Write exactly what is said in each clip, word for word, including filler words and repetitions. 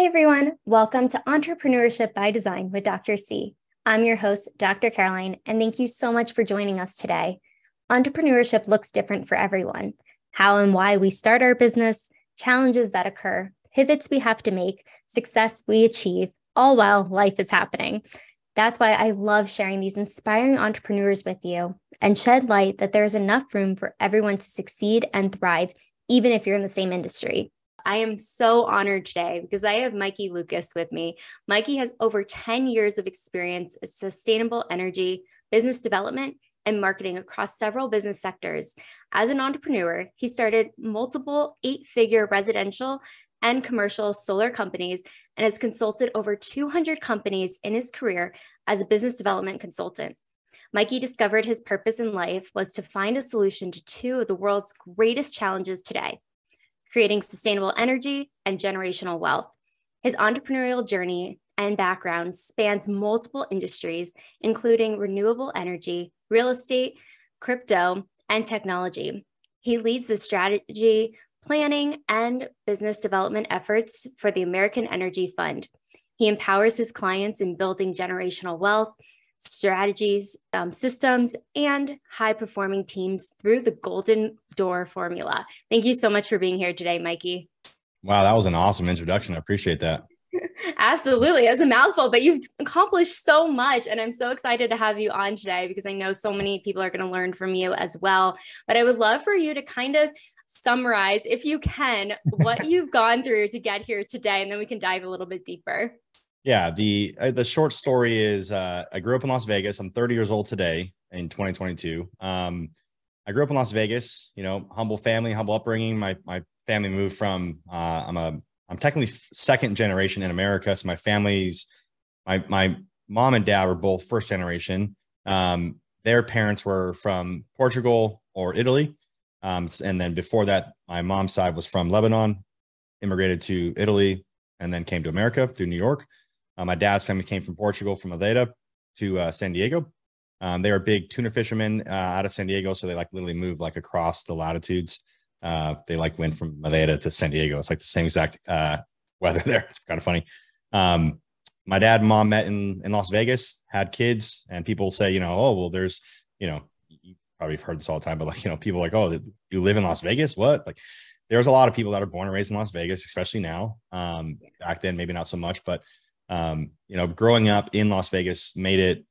Hi, everyone. Welcome to Entrepreneurship by Design with Doctor C. I'm your host, Doctor Caroline, and thank you so much for joining us today. Entrepreneurship looks different for everyone. How and why we start our business, challenges that occur, pivots we have to make, success we achieve, all while life is happening. That's why I love sharing these inspiring entrepreneurs with you and shed light that there's enough room for everyone to succeed and thrive, even if you're in the same industry. I am so honored today because I have Mikey Lucas with me. Mikey has over ten years of experience in sustainable energy, business development, and marketing across several business sectors. As an entrepreneur, he started multiple eight-figure residential and commercial solar companies and has consulted over two hundred companies in his career as a business development consultant. Mikey discovered his purpose in life was to find a solution to two of the world's greatest challenges today: creating sustainable energy and generational wealth. His entrepreneurial journey and background spans multiple industries, including renewable energy, real estate, crypto, and technology. He leads the strategy, planning, and business development efforts for the American Energy Fund. He empowers his clients in building generational wealth, strategies, um, systems, and high-performing teams through the Golden Door formula. Thank you so much for being here today, Mikey. Wow, that was an awesome introduction. I appreciate that. Absolutely. It was a mouthful, but you've accomplished so much. And I'm so excited to have you on today because I know so many people are going to learn from you as well. But I would love for you to kind of summarize, if you can, what you've gone through to get here today, and then we can dive a little bit deeper. Yeah, the uh, the short story is uh, I grew up in Las Vegas. I'm thirty years old today in twenty twenty-two. Um, I grew up in Las Vegas, you know, humble family, humble upbringing. My my family moved from, uh, I'm a, I'm technically second generation in America. So my family's, my, my mom and dad were both first generation. Um, their parents were from Portugal or Italy. Um, and then before that, my mom's side was from Lebanon, immigrated to Italy, and then came to America through New York. Uh, my dad's family came from Portugal, from Madeira to uh, San Diego. Um, they were big tuna fishermen uh, out of San Diego. So they like literally moved like across the latitudes. Uh, they like went from Madeira to San Diego. It's like the same exact uh, weather there. It's kind of funny. Um, my dad and mom met in, in Las Vegas, had kids, and people say, you know, oh, well, there's, you know, you probably heard this all the time, but like, you know, people are like, oh, you live in Las Vegas? What? Like, there's a lot of people that are born and raised in Las Vegas, especially now. Um, back then, maybe not so much, but Um, you know, growing up in Las Vegas made it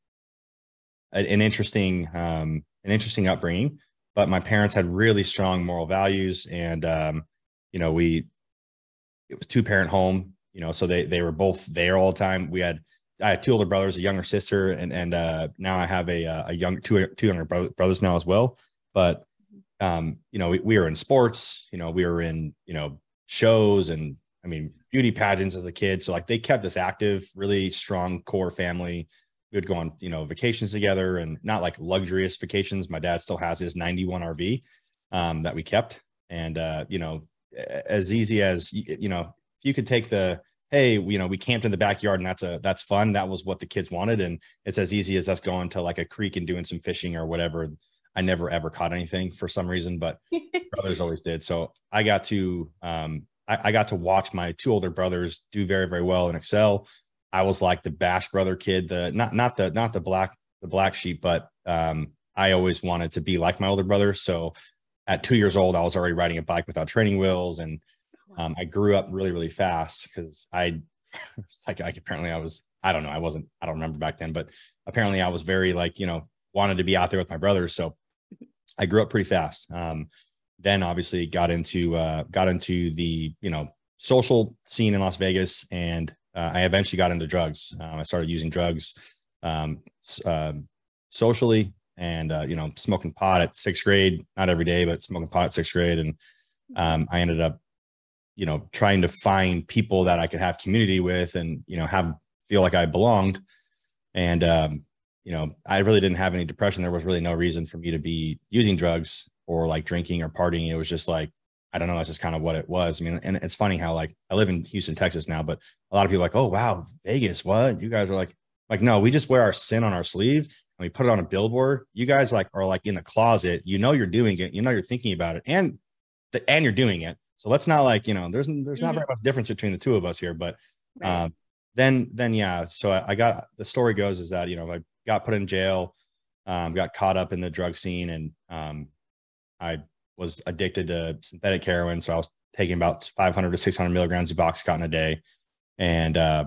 an, an interesting, um, an interesting upbringing, but my parents had really strong moral values. And, um, you know, we, it was two parent home, you know, so they, they were both there all the time. We had, I had two older brothers, a younger sister, and, and, uh, now I have a, a young, two, two younger bro- brothers now as well. But, um, you know, we, we were in sports, you know, we were in, you know, shows and, I mean, beauty pageants as a kid. So like they kept us active, really strong core family. We would go on, you know, vacations together, and not like luxurious vacations. My dad still has his ninety-one R V um, that we kept. And, uh, you know, as easy as, you know, if you could take the, hey, you know, we camped in the backyard and that's a, that's fun. That was what the kids wanted. And it's as easy as us going to like a creek and doing some fishing or whatever. I never, ever caught anything for some reason, but brothers always did. So I got to, um, I got to watch my two older brothers do very, very well and excel. I was like the bash brother kid, the not not the not the black the black sheep, but um, I always wanted to be like my older brother. So at two years old, I was already riding a bike without training wheels, and um, I grew up really, really fast because I like I apparently I was I don't know I wasn't I don't remember back then, but apparently I was very like you know wanted to be out there with my brothers. So I grew up pretty fast. Um, Then obviously got into uh, got into the you know social scene in Las Vegas, and uh, I eventually got into drugs. Um, I started using drugs um, uh, socially, and uh, you know smoking pot at sixth grade, not every day, but smoking pot at sixth grade, and um, I ended up you know trying to find people that I could have community with, and you know have feel like I belonged, and um, you know I really didn't have any depression. There was really no reason for me to be using drugs or like drinking or partying. It was just like, I don't know, that's just kind of what it was. I mean, and it's funny how like, I live in Houston, Texas now, but a lot of people are like, oh, wow, Vegas, what? You guys are like, like, no, we just wear our sin on our sleeve and we put it on a billboard. You guys like are like in the closet, you know, you're doing it, you know, you're thinking about it, and the, and you're doing it. So let's not like, you know, there's, there's not very much difference between the two of us here, but Right. Um, then, then, yeah. So I, I got, the story goes is that, you know, I got put in jail, um, got caught up in the drug scene, and um, I was addicted to synthetic heroin. So I was taking about five hundred to six hundred milligrams of Oxycontin a day. And uh,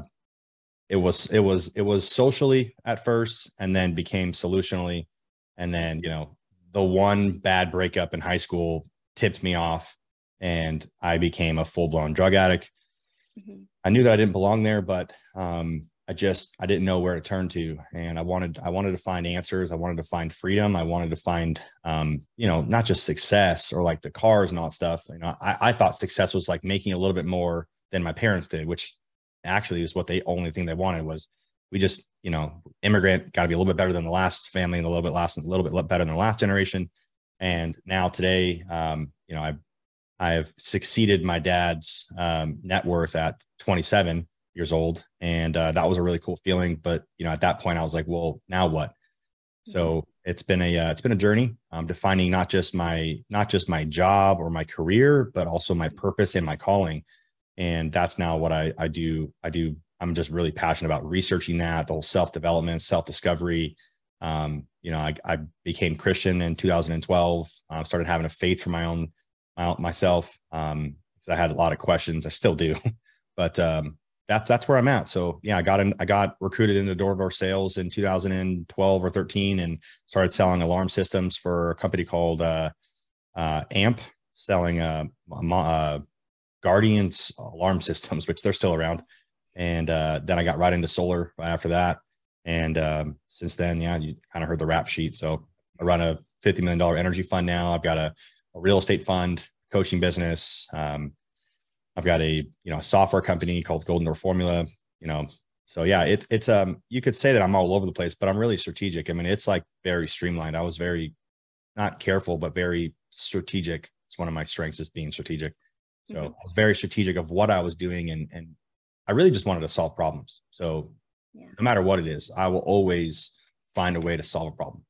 it was, it was, it was socially at first, and then became solutionally. And then, you know, the one bad breakup in high school tipped me off, and I became a full blown drug addict. Mm-hmm. I knew that I didn't belong there, but um, I just, I didn't know where to turn to. And I wanted, I wanted to find answers. I wanted to find freedom. I wanted to find, um, you know, not just success or like the cars and all that stuff. You know, I, I thought success was like making a little bit more than my parents did, which actually is what they only thing they wanted was, we just, you know, immigrant, got to be a little bit better than the last family and a little bit last, a little bit better than the last generation. And now today, um, you know, I, I've succeeded my dad's um, net worth at twenty-seven years old. And uh, that was a really cool feeling. But, you know, at that point I was like, well, now what? Mm-hmm. So it's been a, uh, it's been a journey um, defining not just my, not just my job or my career, but also my purpose and my calling. And that's now what I, I do. I do. I'm just really passionate about researching that, the whole self-development, self-discovery. Um, you know, I, I became Christian in two thousand twelve, uh, started having a faith for my own, my, myself. Um, because I had a lot of questions. I still do, but, um, that's, that's where I'm at. So yeah, I got in, I got recruited into door-to-door sales in two thousand twelve or thirteen, and started selling alarm systems for a company called, uh, uh, AMP, selling, uh, uh Guardians alarm systems, which they're still around. And uh, then I got right into solar right after that. And um, since then, yeah, you kind of heard the rap sheet. So I run a fifty million dollars energy fund now. I've got a, a real estate fund, coaching business. Um, I've got a, you know, a software company called Golden Door Formula, you know. So yeah, it's, it's, um, you could say that I'm all over the place, but I'm really strategic. I mean, it's like very streamlined. I was very, not careful, but very strategic. It's one of my strengths, is being strategic. So mm-hmm. I was very strategic of what I was doing. And, and I really just wanted to solve problems. So yeah. No matter what it is, I will always find a way to solve a problem.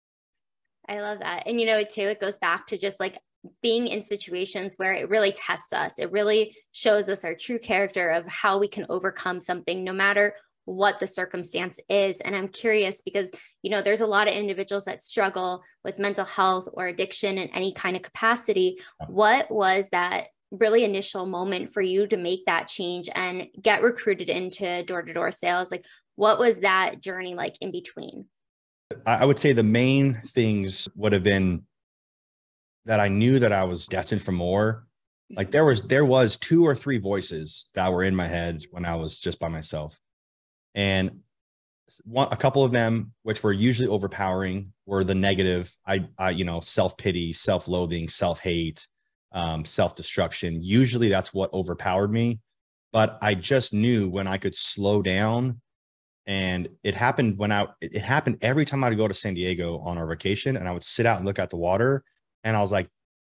I love that. And, you know, too, it goes back to just like being in situations where it really tests us. It really shows us our true character of how we can overcome something, no matter what the circumstance is. And I'm curious because, you know, there's a lot of individuals that struggle with mental health or addiction in any kind of capacity. What was that really initial moment for you to make that change and get recruited into door-to-door sales? Like, what was that journey like in between? I would say the main things would have been that I knew that I was destined for more. Like there was, there was two or three voices that were in my head when I was just by myself. And one, a couple of them, which were usually overpowering, were the negative, I, I you know, self-pity, self-loathing, self-hate, um, self-destruction. Usually that's what overpowered me. But I just knew when I could slow down. And it happened when I, it happened every time I would go to San Diego on our vacation, and I would sit out and look at the water. And I was like,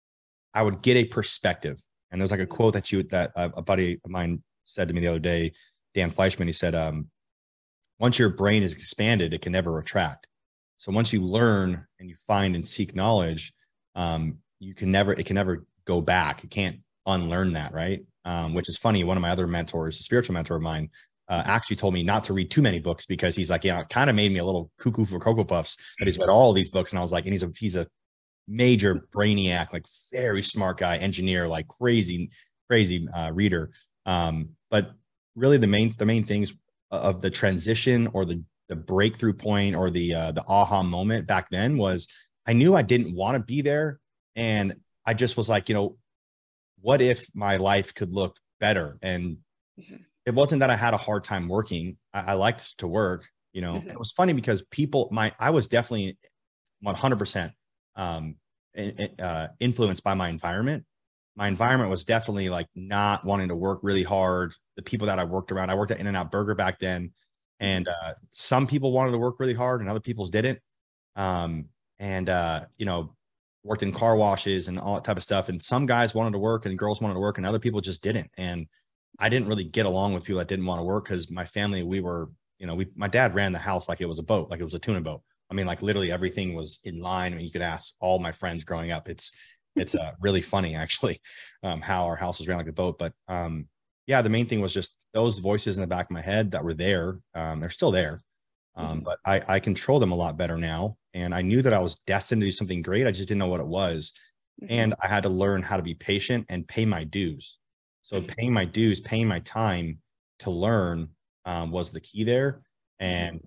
I would get a perspective. And there's like a quote that you, that a, a buddy of mine said to me the other day, Dan Fleischman, he said, um, once your brain is expanded, it can never retract. So once you learn and you find and seek knowledge, um, you can never, it can never go back. You can't unlearn that. Right. Um, which is funny. One of my other mentors, a spiritual mentor of mine, Uh, actually told me not to read too many books, because he's like, you know, it kind of made me a little cuckoo for Cocoa Puffs that he's read all these books. And I was like, and he's a, he's a major brainiac, like very smart guy, engineer, like crazy, crazy uh, reader. Um, but really the main, the main things of the transition or the, the breakthrough point or the, uh, the aha moment back then was I knew I didn't want to be there. And I just was like, you know, what if my life could look better? And mm-hmm. It wasn't that I had a hard time working. I, I liked to work, you know. Mm-hmm. It was funny because people, my, I was definitely one hundred percent um, uh, influenced by my environment. My environment was definitely like not wanting to work really hard. The people that I worked around, I worked at In-N-Out Burger back then. And uh, some people wanted to work really hard and other people's didn't. Um, and, uh, you know, worked in car washes and all that type of stuff. And some guys wanted to work and girls wanted to work and other people just didn't. And I didn't really get along with people that didn't want to work, because my family, we were, you know, we, my dad ran the house like it was a boat, like it was a tuna boat. I mean, like literally everything was in line. I mean, you could ask all my friends growing up. It's, it's uh, really funny actually, um, how our house was ran like a boat. But um, yeah, the main thing was just those voices in the back of my head that were there. Um, they're still there. Um, Mm-hmm. but I, I control them a lot better now. And I knew that I was destined to do something great. I just didn't know what it was. Mm-hmm. And I had to learn how to be patient and pay my dues. So Mm-hmm. paying my dues, paying my time to learn um, was the key there. And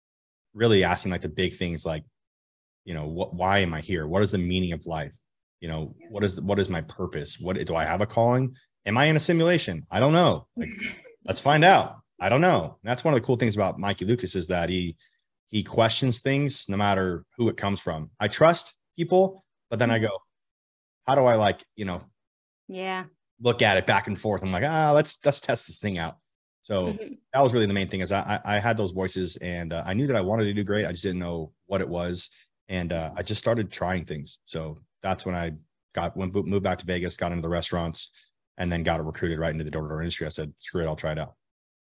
really asking like the big things like, you know, what, why am I here? What is the meaning of life? You know, what is, what is my purpose? What do I have a calling? Am I in a simulation? I don't know. Like, let's find out. I don't know. And that's one of the cool things about Mikey Lucas is that he, he questions things no matter who it comes from. I trust people, but then I go, how do I like, you know, yeah, look at it back and forth. I'm like, ah, let's, let's test this thing out. So mm-hmm. that was really the main thing is I, I had those voices and uh, I knew that I wanted to do great. I just didn't know what it was. And uh, I just started trying things. So that's when I got, when moved back to Vegas, got into the restaurants and then got recruited right into the door to door industry. I said, screw it, I'll try it out.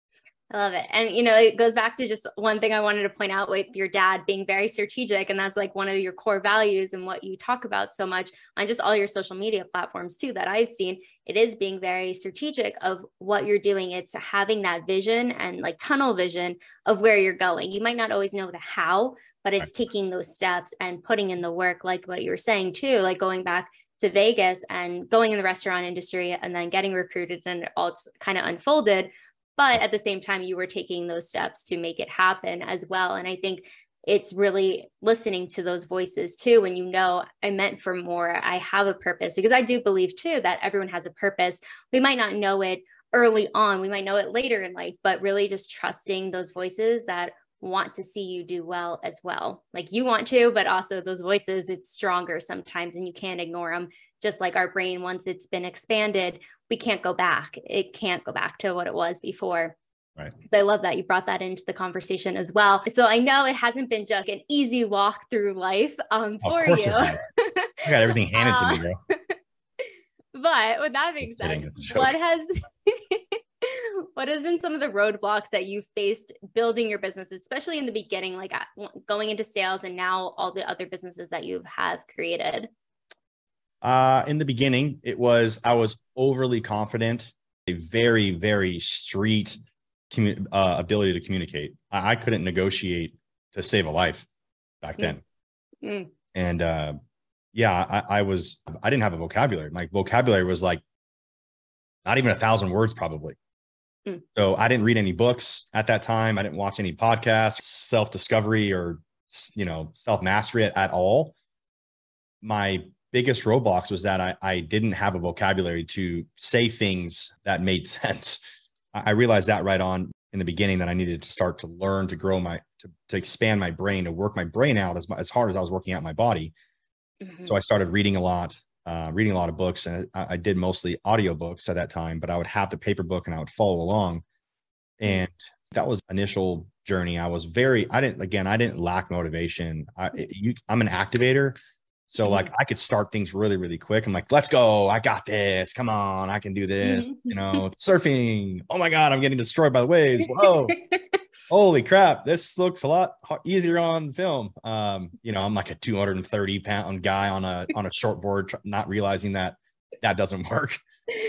I love it. And, you know, it goes back to just one thing I wanted to point out with your dad being very strategic. And that's like one of your core values and what you talk about so much on just all your social media platforms too, that I've seen. It is being very strategic of what you're doing. It's having that vision and like tunnel vision of where you're going. You might not always know the how, but it's right. taking those steps and putting in the work, like what you were saying too, like going back to Vegas and going in the restaurant industry and then getting recruited, and it all just kind of unfolded. But at the same time, you were taking those steps to make it happen as well. And I think it's really listening to those voices too. When you know, I meant for more, I have a purpose, because I do believe too that everyone has a purpose. We might not know it early on, we might know it later in life, but really just trusting those voices that want to see you do well as well. Like you want to, but also those voices, it's stronger sometimes and you can't ignore them. Just like our brain, once it's been expanded, we can't go back. It can't go back to what it was before. Right. I love that you brought that into the conversation as well. So I know it hasn't been just an easy walk through life um, for you. I got everything handed uh, to me, bro. But with that being said, what has what has been some of the roadblocks that you faced building your business, especially in the beginning, like going into sales and now all the other businesses that you have created? Uh, in the beginning, it was, I was overly confident, a very, very street commu- uh, ability to communicate. I, I couldn't negotiate to save a life back then. Mm. And uh, yeah, I, I was, I didn't have a vocabulary. My vocabulary was like not even a thousand words probably. Mm. So I didn't read any books at that time. I didn't watch any podcasts, self-discovery or, you know, self-mastery at, at all. My biggest roadblocks was that I, I didn't have a vocabulary to say things that made sense. I realized that right on in the beginning that I needed to start to learn, to grow my, to, to expand my brain, to work my brain out as, as hard as I was working out my body. Mm-hmm. So I started reading a lot, uh, reading a lot of books, and I, I did mostly audiobooks at that time, but I would have the paper book and I would follow along. And that was initial journey. I was very, I didn't, again, I didn't lack motivation. I, you, I'm an activator. So like I could start things really, really quick. I'm like, let's go. I got this. Come on. I can do this. You know, surfing. Oh my God, I'm getting destroyed by the waves. Whoa. Holy crap. This looks a lot easier on film. Um, you know, I'm like a two hundred thirty pound guy on a, on a short board, not realizing that that doesn't work.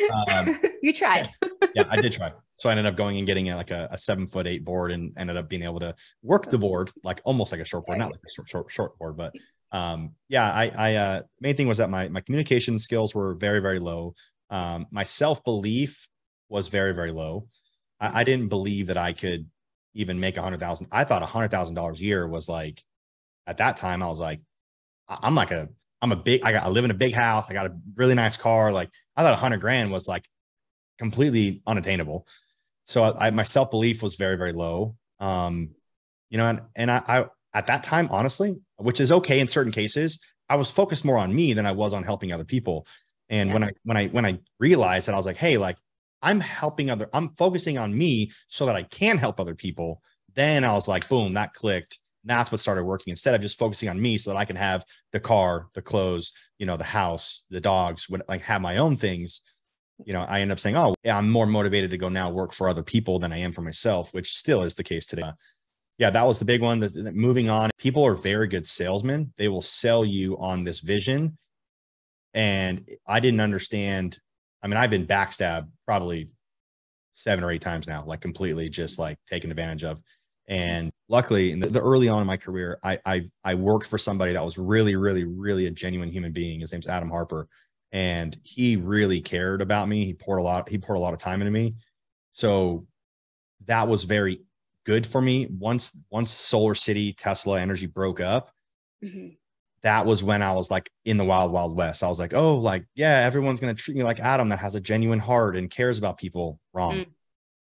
Um, you tried. Yeah, I did try. So I ended up going and getting a, like a, a seven foot eight board and ended up being able to work the board, like almost like a short board, not like a short, short, short board, but um, yeah, I, I, uh, main thing was that my, my communication skills were very, very low. Um, my self-belief was very, very low. I, I didn't believe that I could even make a hundred thousand. I thought a hundred thousand dollars a year was like, at that time, I was like, I'm like a, I'm a big, I got, I live in a big house. I got a really nice car. Like I thought a hundred grand was like completely unattainable. So I, I my self-belief was very, very low. Um, you know, and, and I, I, at that time, honestly, which is okay in certain cases, I was focused more on me than I was on helping other people. And yeah. when I, when I, when I realized that, I was like, hey, like I'm helping other, I'm focusing on me so that I can help other people. Then I was like, boom, that clicked. That's what started working, instead of just focusing on me so that I can have the car, the clothes, you know, the house, the dogs, would like have my own things. You know, I end up saying, oh, yeah, I'm more motivated to go now work for other people than I am for myself, which still is the case today. Uh, yeah, that was the big one. The, the, moving on, people are very good salesmen. They will sell you on this vision. And I didn't understand. I mean, I've been backstabbed probably seven or eight times now, like completely just like taken advantage of. And luckily, in the, the early on in my career, I, I I worked for somebody that was really, really, really a genuine human being. His name's Adam Harper, and he really cared about me. He poured a lot. He poured a lot of time into me. So that was very good for me. Once once Solar City Tesla Energy broke up, mm-hmm. that was when I was like in the wild, wild west. I was like, oh, like, yeah, everyone's going to treat me like Adam that has a genuine heart and cares about people. Wrong. Mm-hmm.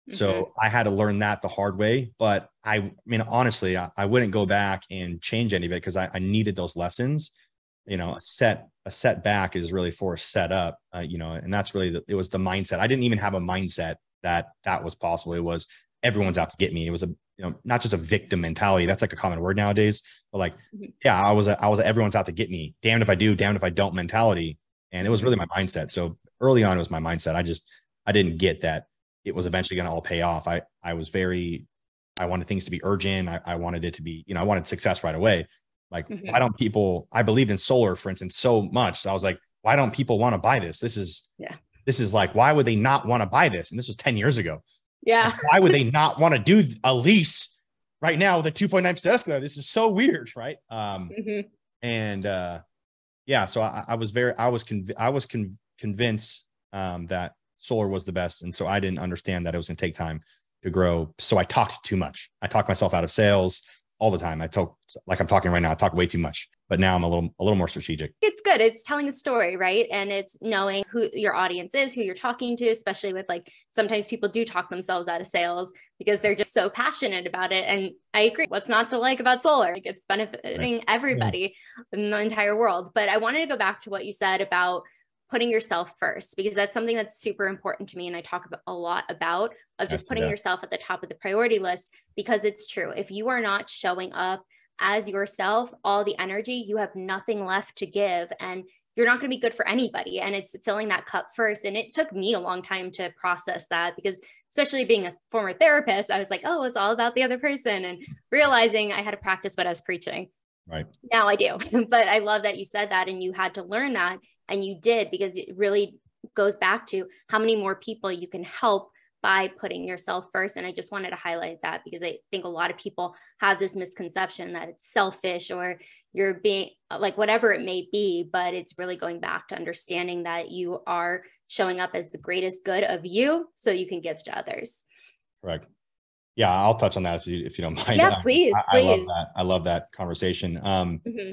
So I had to learn that the hard way. But I, I mean, honestly, I, I wouldn't go back and change any of it because I, I needed those lessons. You know, a set, a setback is really for a set up, uh, you know, and that's really, the, it was the mindset. I didn't even have a mindset that that was possible. It was everyone's out to get me. It was a, you know, not just a victim mentality. That's like a common word nowadays, but like, yeah, I was, a, I was, a, everyone's out to get me. Damned if I do, damned if I don't mentality. And it was really my mindset. So early on, it was my mindset. I just, I didn't get that it was eventually going to all pay off. I, I was very, I wanted things to be urgent. I, I wanted it to be, you know, I wanted success right away. Like, mm-hmm. why don't people, I believed in solar, for instance, so much. So I was like, why don't people want to buy this? This is, yeah. This is like, why would they not want to buy this? And this was ten years ago. Yeah. Like, why would they not want to do a lease right now with a two point nine percent escalator? This is so weird. Right. Um, mm-hmm. And, uh, yeah, so I, I was very, I was, conv- I was con- convinced, um, that solar was the best. And so I didn't understand that it was going to take time to grow. So I talked too much. I talked myself out of sales all the time. I talk like I'm talking right now. I talk way too much, but now I'm a little, a little more strategic. It's good. It's telling a story, right? And it's knowing who your audience is, who you're talking to, especially with like, sometimes people do talk themselves out of sales because they're just so passionate about it. And I agree. What's not to like about solar? Like, it's benefiting right. everybody yeah. in the entire world. But I wanted to go back to what you said about putting yourself first, because that's something that's super important to me. And I talk about a lot about of just putting yeah. yourself at the top of the priority list, because it's true. If you are not showing up as yourself, all the energy, you have nothing left to give, and you're not going to be good for anybody. And it's filling that cup first. And it took me a long time to process that, because especially being a former therapist, I was like, oh, it's all about the other person, and realizing I had to practice what I was preaching. Right. Now I do. But I love that you said that, and you had to learn that, and you did, because it really goes back to how many more people you can help by putting yourself first. And I just wanted to highlight that, because I think a lot of people have this misconception that it's selfish or you're being like whatever it may be, but it's really going back to understanding that you are showing up as the greatest good of you so you can give to others. Correct. Yeah, I'll touch on that if you if you don't mind. Yeah, please, I, please. I love that. I love that conversation. Um, mm-hmm.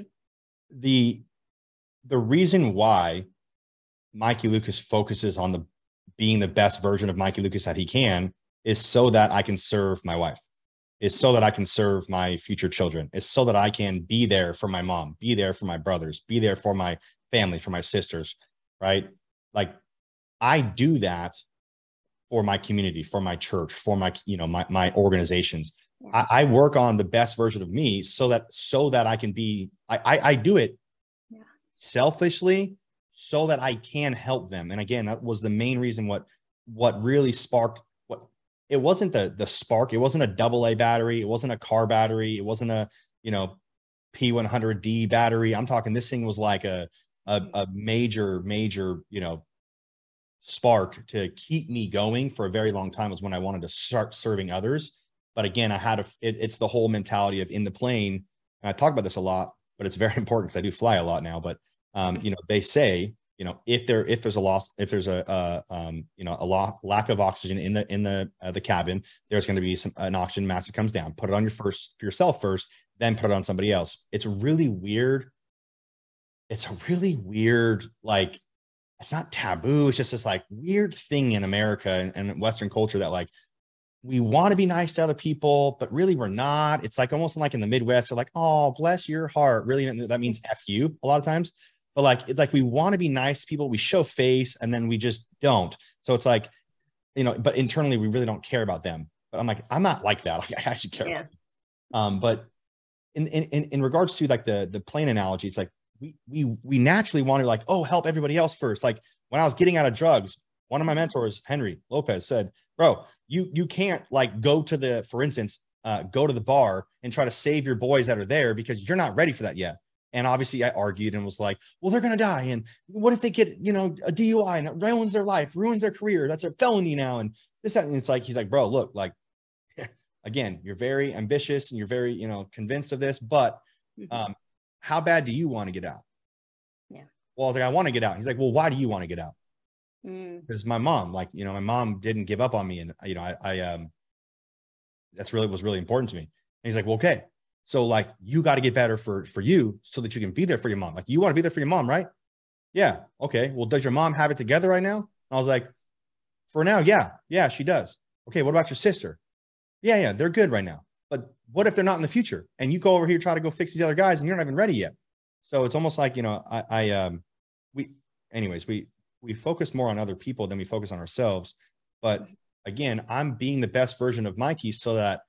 The the reason why Mikey Lucas focuses on the being the best version of Mikey Lucas that he can is so that I can serve my wife, is so that I can serve my future children, is so that I can be there for my mom, be there for my brothers, be there for my family, for my sisters, right? Like, I do that for my community, for my church, for my, you know, my, my organizations. I, I work on the best version of me so that, so that I can be, I, I, I do it yeah. selfishly so that I can help them. And again, that was the main reason what, what really sparked what it wasn't the, the spark. It wasn't a double A battery. It wasn't a car battery. It wasn't a, you know, P one hundred D battery. I'm talking, this thing was like a, a, a major, major, you know, spark to keep me going for a very long time, was when I wanted to start serving others. But again, I had a, it, it's the whole mentality of in the plane. And I talk about this a lot, but it's very important because I do fly a lot now. But, um, you know, they say, you know, if there, if there's a loss, if there's a, uh, um, you know, a lo- lack of oxygen in the, in the, uh, the cabin, there's going to be some, an oxygen mask that comes down, put it on your first, yourself first, then put it on somebody else. It's really weird. It's a really weird, like, it's not taboo. It's just this like weird thing in America and, and Western culture that like, we want to be nice to other people, but really we're not. It's like almost like in the Midwest, they're like, oh, bless your heart. Really, that means F you a lot of times. But like, it's like we want to be nice to people. We show face and then we just don't. So it's like, you know, but internally we really don't care about them. But I'm like, I'm not like that. I actually care. Yeah. About them. Um, but in, in in regards to like the the plane analogy, it's like we we we naturally want to like, oh, help everybody else first. Like when I was getting out of drugs, one of my mentors, Henry Lopez, said, bro, you you can't like go to the, for instance, uh, go to the bar and try to save your boys that are there because you're not ready for that yet. And obviously I argued and was like, well, they're going to die. And what if they get, you know, a D U I and it ruins their life, ruins their career? That's a felony now. And this, that, and it's like, he's like, bro, look, like, again, you're very ambitious and you're very, you know, convinced of this, but um, how bad do you want to get out? Yeah. Well, I was like, I want to get out. He's like, well, why do you want to get out? Because Mm. my mom, like, you know, my mom didn't give up on me. And, you know, I, I, um, that's really, was really important to me. And he's like, well, okay. So like, you got to get better for, for you so that you can be there for your mom. Like, you want to be there for your mom, right? Yeah. Okay. Well, does your mom have it together right now? And I was like, for now. Yeah. Yeah, she does. Okay. What about your sister? Yeah. Yeah. They're good right now. But what if they're not in the future? And you go over here, try to go fix these other guys and you're not even ready yet. So it's almost like, you know, I, I, um, we, anyways, we, we focus more on other people than we focus on ourselves. But again, I'm being the best version of Mikey so that,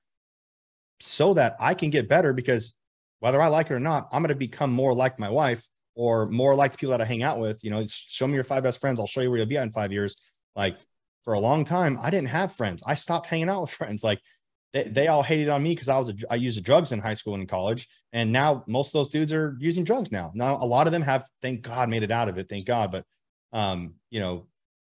so that I can get better, because whether I like it or not, I'm going to become more like my wife or more like the people that I hang out with. You know, show me your five best friends. I'll show you where you'll be at in five years. Like, for a long time, I didn't have friends. I stopped hanging out with friends. Like, they, they all hated on me because I was, a, I used drugs in high school and in college. And now most of those dudes are using drugs now. Now, a lot of them have, thank God, made it out of it. Thank God. But, um, you know,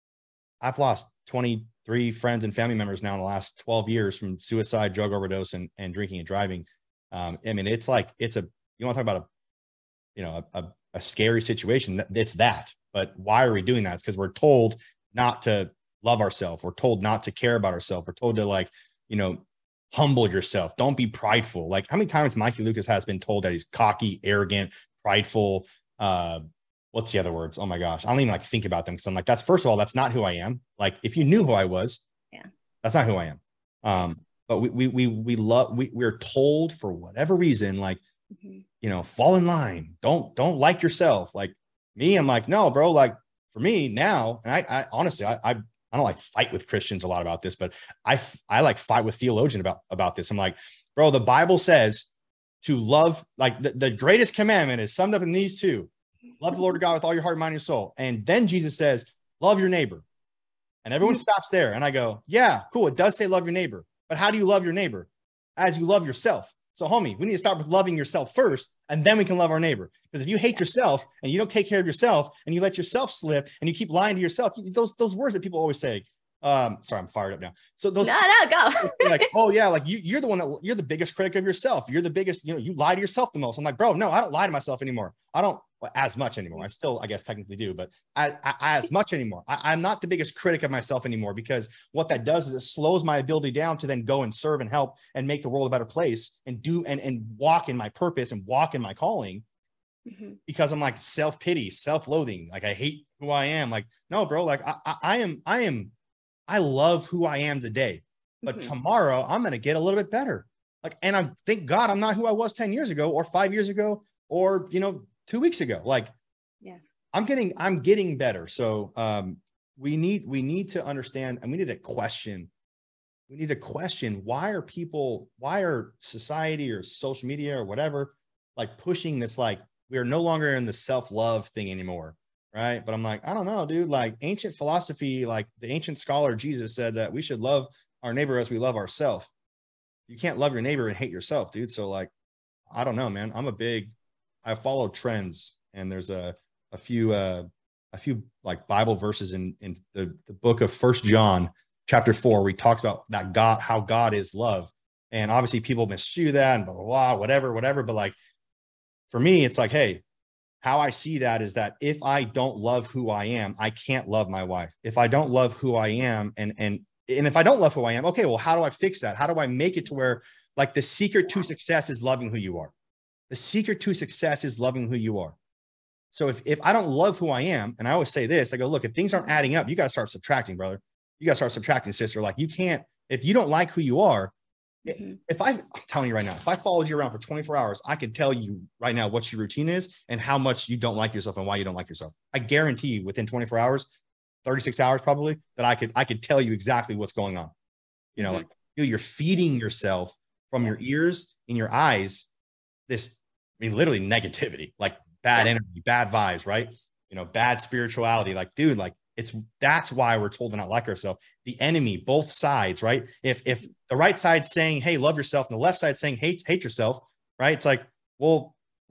I've lost twenty-three friends and family members now in the last twelve years from suicide, drug overdose, and, and drinking and driving. Um, I mean, it's like, it's a, you want to talk about a, you know, a, a, a scary situation. It's that, but why are we doing that? It's because we're told not to love ourselves. We're told not to care about ourselves. We're told to, like, you know, humble yourself. Don't be prideful. Like, how many times Mikey Lucas has been told that he's cocky, arrogant, prideful, uh, what's the other words? Oh my gosh. I don't even like think about them. Cause I'm like, that's, first of all, that's not who I am. Like, if you knew who I was, yeah, that's not who I am. Um, but we, we, we, we love, we, we're told for whatever reason, like, mm-hmm. you know, fall in line. Don't, don't like yourself. Like me, I'm like, no, bro, like for me now, and I, I honestly, I, I, I don't like fight with Christians a lot about this, but I, I like fight with theologians about, about this. I'm like, bro, the Bible says to love, like the, the greatest commandment is summed up in these two. Love the Lord God with all your heart, mind, and soul. And then Jesus says, love your neighbor. And everyone stops there. And I go, yeah, cool. It does say love your neighbor. But how do you love your neighbor? As you love yourself. So homie, we need to start with loving yourself first, and then we can love our neighbor. Because if you hate yourself and you don't take care of yourself and you let yourself slip and you keep lying to yourself, those, those words that people always say, um, sorry, I'm fired up now. So those, no, no, go. like, oh yeah, like you, you're the one that, you're the biggest critic of yourself. You're the biggest, you know, you lie to yourself the most. I'm like, bro, no, I don't lie to myself anymore. I don't well, as much anymore. I still, I guess, technically do, but I, I, as much anymore. I, I'm not the biggest critic of myself anymore, because what that does is it slows my ability down to then go and serve and help and make the world a better place and do, and, and walk in my purpose and walk in my calling. Mm-hmm. Because I'm like self-pity, self-loathing. Like, I hate who I am. Like, no, bro, like I, I, I am, I am, I love who I am today, but mm-hmm. tomorrow I'm going to get a little bit better. Like, and I thank God I'm not who I was ten years ago or five years ago, or, you know, two weeks ago. Like, yeah, I'm getting, I'm getting better. So, um, we need, we need to understand, and we need to question, we need to question, why are people, why are society or social media or whatever, like pushing this, like, we are no longer in the self-love thing anymore. Right. But I'm like, I don't know, dude, like ancient philosophy, like the ancient scholar Jesus said that we should love our neighbor as we love ourselves. You can't love your neighbor and hate yourself, dude. So like, I don't know, man. I'm a big, I follow trends, and there's a, a few, uh, a few like Bible verses in, in the, the book of First John chapter four, where he talks about that God, how God is love. And obviously people miscue that and blah, blah, blah, whatever, whatever. But like, for me, it's like, hey, how I see that is that if I don't love who I am, I can't love my wife. If I don't love who I am, and, and, and if I don't love who I am, okay, well, how do I fix that? How do I make it to where, like, the secret to success is loving who you are? The secret to success is loving who you are. So if, if I don't love who I am, and I always say this, I go, look, if things aren't adding up, you got to start subtracting, brother. You got to start subtracting, sister. Like, you can't, if you don't like who you are, mm-hmm. if I, I'm telling you right now, if I followed you around for twenty-four hours, I could tell you right now what your routine is and how much you don't like yourself and why you don't like yourself. I guarantee you within twenty-four hours, thirty-six hours probably, that I could, I could tell you exactly what's going on. You know, mm-hmm. like, dude, you're feeding yourself from your ears and your eyes this, I mean, literally negativity, like bad yeah. energy, bad vibes, right? You know, bad spirituality. Like, dude, like, it's, that's why we're told to not like ourselves. The enemy, both sides, right? If, if the right side's saying, hey, love yourself, and the left side saying, hate, hate yourself, right? It's like, well,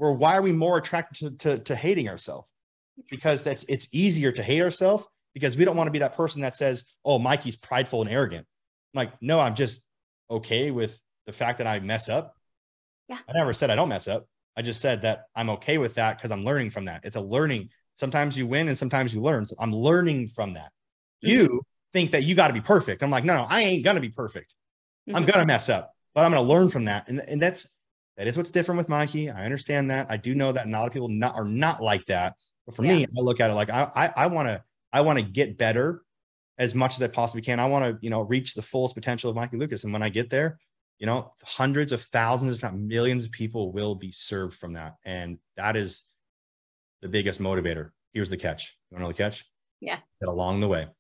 we're why are we more attracted to, to, to hating ourselves? Because that's it's easier to hate ourselves because we don't want to be that person that says, oh, Mikey's prideful and arrogant. I'm like, no, I'm just okay with the fact that I mess up. Yeah. I never said I don't mess up. I just said that I'm okay with that because I'm learning from that. It's a learning. Sometimes you win and sometimes you learn. So I'm learning from that. Mm-hmm. You think that you got to be perfect. I'm like, no, no, I ain't going to be perfect. Mm-hmm. I'm going to mess up, but I'm going to learn from that. And, and that's, that is what's different with Mikey. I understand that. I do know that a lot of people not, are not like that. But for yeah. me, I look at it like I, I, I want to, I want to get better as much as I possibly can. I want to, you know, reach the fullest potential of Mikey Lucas. And when I get there, you know, hundreds of thousands, if not millions of people will be served from that. And that is the biggest motivator. Here's the catch. You want to know the catch? Yeah. That along the way,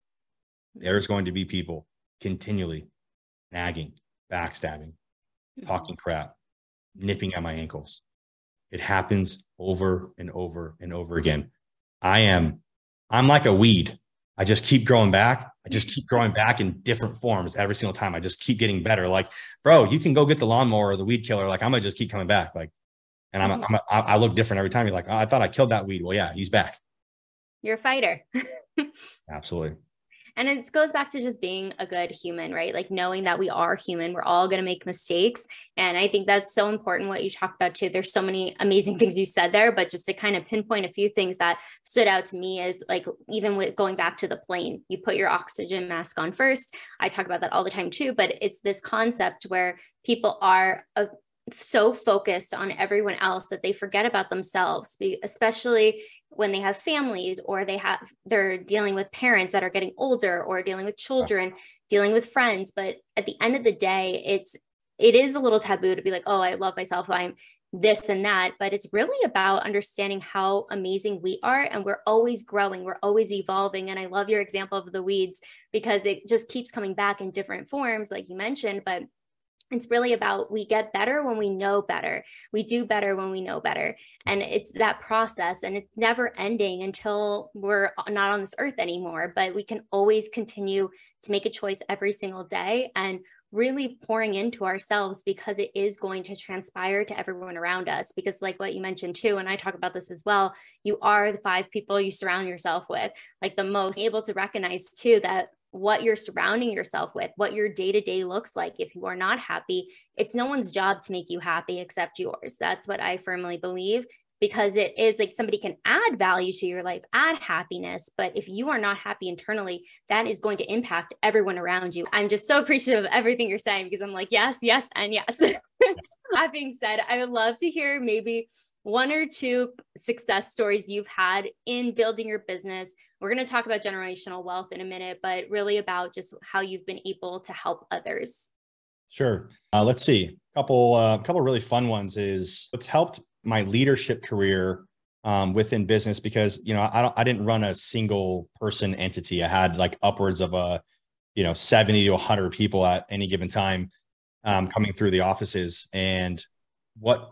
there's going to be people continually nagging, backstabbing, mm-hmm. talking crap, nipping at my ankles. It happens over and over and over again. I am, I'm like a weed. I just keep growing back. I just keep growing back in different forms every single time. I just keep getting better. Like, bro, you can go get the lawnmower or the weed killer. Like, I'm going to just keep coming back. Like, and I'm, I'm a, I look different every time. You're like, oh, I thought I killed that weed. Well, yeah, he's back. You're a fighter. Absolutely. And it goes back to just being a good human, right? Like knowing that we are human, we're all going to make mistakes. And I think that's so important what you talked about too. There's so many amazing things you said there, but just to kind of pinpoint a few things that stood out to me is like, even with going back to the plane, you put your oxygen mask on first. I talk about that all the time too, but it's this concept where people are a, so focused on everyone else that they forget about themselves, especially when they have families or they have, they're dealing with parents that are getting older or dealing with children, dealing with friends. But at the end of the day, it's, it is a little taboo to be like, oh, I love myself, I'm this and that, but it's really about understanding how amazing we are. And we're always growing, we're always evolving. And I love your example of the weeds because it just keeps coming back in different forms, like you mentioned, but it's really about, we get better when we know better. We do better when we know better. And it's that process, and it's never ending until we're not on this earth anymore, but we can always continue to make a choice every single day and really pouring into ourselves, because it is going to transpire to everyone around us. Because like what you mentioned too, and I talk about this as well, you are the five people you surround yourself with, like the most able to recognize too, that what you're surrounding yourself with, what your day-to-day looks like. If you are not happy, it's no one's job to make you happy except yours. That's what I firmly believe, because it is like somebody can add value to your life, add happipiness. But if you are not happy internally, that is going to impact everyone around you. I'm just so appreciative of everything you're saying, because I'm like, yes, yes, and yes. That being said, I would love to hear maybe one or two success stories you've had in building your business. We're going to talk about generational wealth in a minute, but really about just how you've been able to help others. Sure. Uh, let's see. A couple, uh, couple really fun ones is what's helped my leadership career um, within business, because, you know, I don't, I didn't run a single person entity. I had like upwards of a, you know, seventy to a hundred people at any given time um, coming through the offices. And what,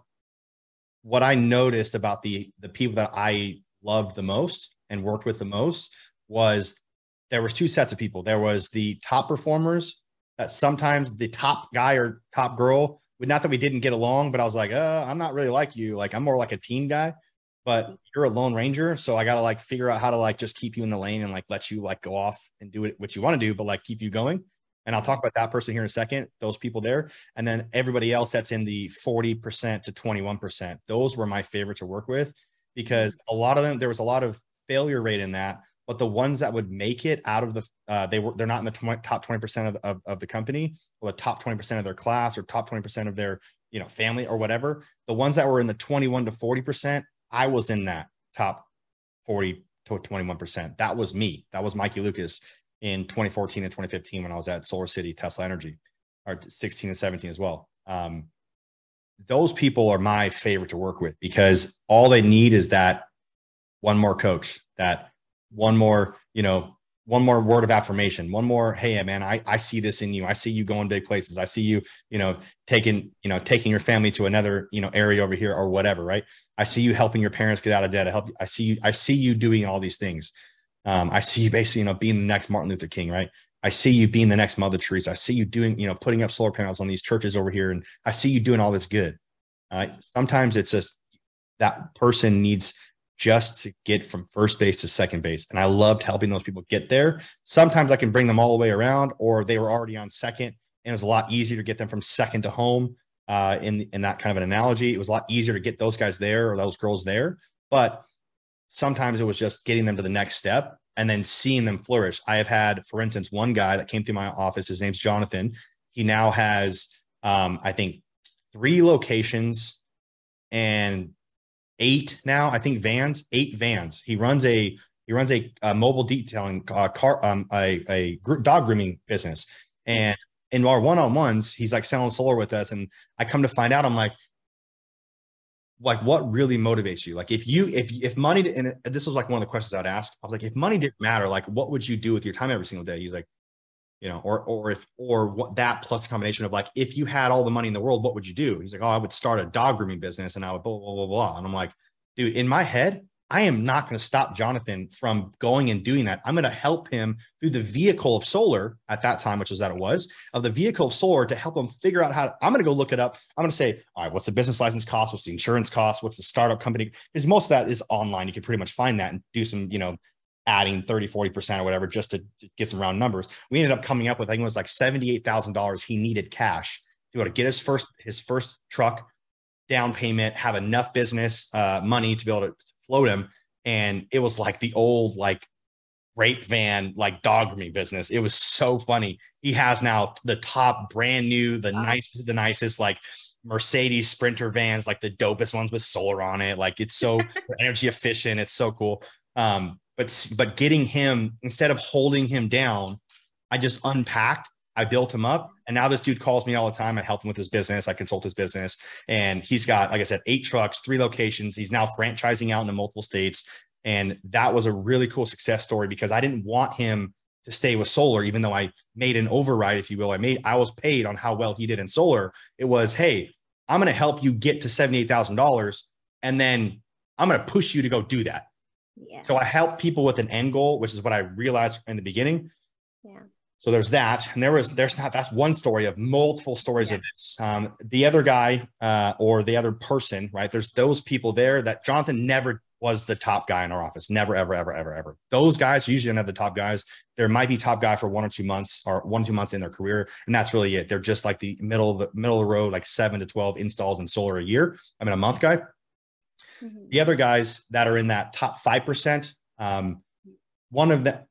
what I noticed about the, the people that I loved the most and worked with the most was there was two sets of people. There was the top performers that sometimes the top guy or top girl would, not that we didn't get along, but I was like, uh, I'm not really like you. Like, I'm more like a team guy, but you're a lone ranger. So I got to like figure out how to like, just keep you in the lane and like, let you like go off and do it, what you want to do, but like keep you going. And I'll talk about that person here in a second, those people there. And then everybody else that's in the forty percent to twenty-one percent. Those were my favorite to work with, because a lot of them, there was a lot of failure rate in that, but the ones that would make it out of the, uh, they were, they're not in the twenty, top twenty percent of, of, of the company, or the top twenty percent of their class, or top twenty percent of their, you know, family or whatever. The ones that were in the twenty-one to forty percent, I was in that top forty to twenty-one percent. That was me. That was Mikey Lucas in twenty fourteen and twenty fifteen when I was at Solar City, Tesla Energy, or sixteen and seventeen as well. Um, those people are my favorite to work with, because all they need is that one more coach, that one more, you know, one more word of affirmation, one more, hey, man, I, I see this in you. I see you going big places. I see you, you know, taking, you know, taking your family to another, you know, area over here or whatever, right? I see you helping your parents get out of debt. I help. I see you, I see you doing all these things. Um, I see you basically, you know, being the next Martin Luther King, right? I see you being the next Mother Teresa. I see you doing, you know, putting up solar panels on these churches over here. And I see you doing all this good. Uh, sometimes it's just, that person needs just to get from first base to second base. And I loved helping those people get there. Sometimes I can bring them all the way around, or they were already on second, and it was a lot easier to get them from second to home. Uh, in, in that kind of an analogy, it was a lot easier to get those guys there or those girls there. But sometimes it was just getting them to the next step and then seeing them flourish. I have had, for instance, one guy that came through my office, his name's Jonathan. He now has, um, I think, three locations and eight now, I think vans, eight vans. He runs a, he runs a, a mobile detailing uh, car, um, a, a group dog grooming business. And in our one-on-ones, he's like selling solar with us. And I come to find out, I'm like, like, what really motivates you? Like if you, if, if money, and this was like one of the questions I'd ask, I was like, if money didn't matter, like what would you do with your time every single day? He's like, you know, or, or if, or what that plus a combination of like, if you had all the money in the world, what would you do? He's like, oh, I would start a dog grooming business and I would blah, blah, blah, blah. And I'm like, dude, in my head, I am not going to stop Jonathan from going and doing that. I'm going to help him through the vehicle of solar at that time, which was that it was of the vehicle of solar to help him figure out how to, I'm going to go look it up. I'm going to say, all right, what's the business license cost? What's the insurance cost? What's the startup company? Because most of that is online. You can pretty much find that and do some, you know, adding thirty, forty percent or whatever, just to, to get some round numbers. We ended up coming up with, I think it was like seventy-eight thousand dollars he needed cash to be able to get his first, his first truck down payment, have enough business uh, money to be able to float him. And it was like the old, like rape van, like dog grooming business. It was so funny. He has now the top brand new, the wow. nice, the nicest, like Mercedes Sprinter vans, like the dopest ones with solar on it. Like it's so energy efficient. It's so cool. Um, but, but getting him, instead of holding him down, I just unpacked, I built him up. And now this dude calls me all the time. I help him with his business. I consult his business. And he's got, like I said, eight trucks, three locations. He's now franchising out into multiple states. And that was a really cool success story because I didn't want him to stay with solar, even though I made an override, if you will. I made, I was paid on how well he did in solar. It was, hey, I'm going to help you get to seventy-eight thousand dollars. And then I'm going to push you to go do that. Yeah. So I help people with an end goal, which is what I realized in the beginning. Yeah. So there's that. And there was, there's not, that's one story of multiple stories yeah. of this. Um, the other guy uh, or the other person, right? There's those people there that Jonathan never was the top guy in our office. Never, ever, ever, ever, ever. Those guys usually don't have the top guys. There might be top guy for one or two months or one, two months in their career. And that's really it. They're just like the middle of the middle of the road, like seven to twelve installs in solar a year. I mean, a month guy. Mm-hmm. The other guys that are in that top five percent, um, one of them,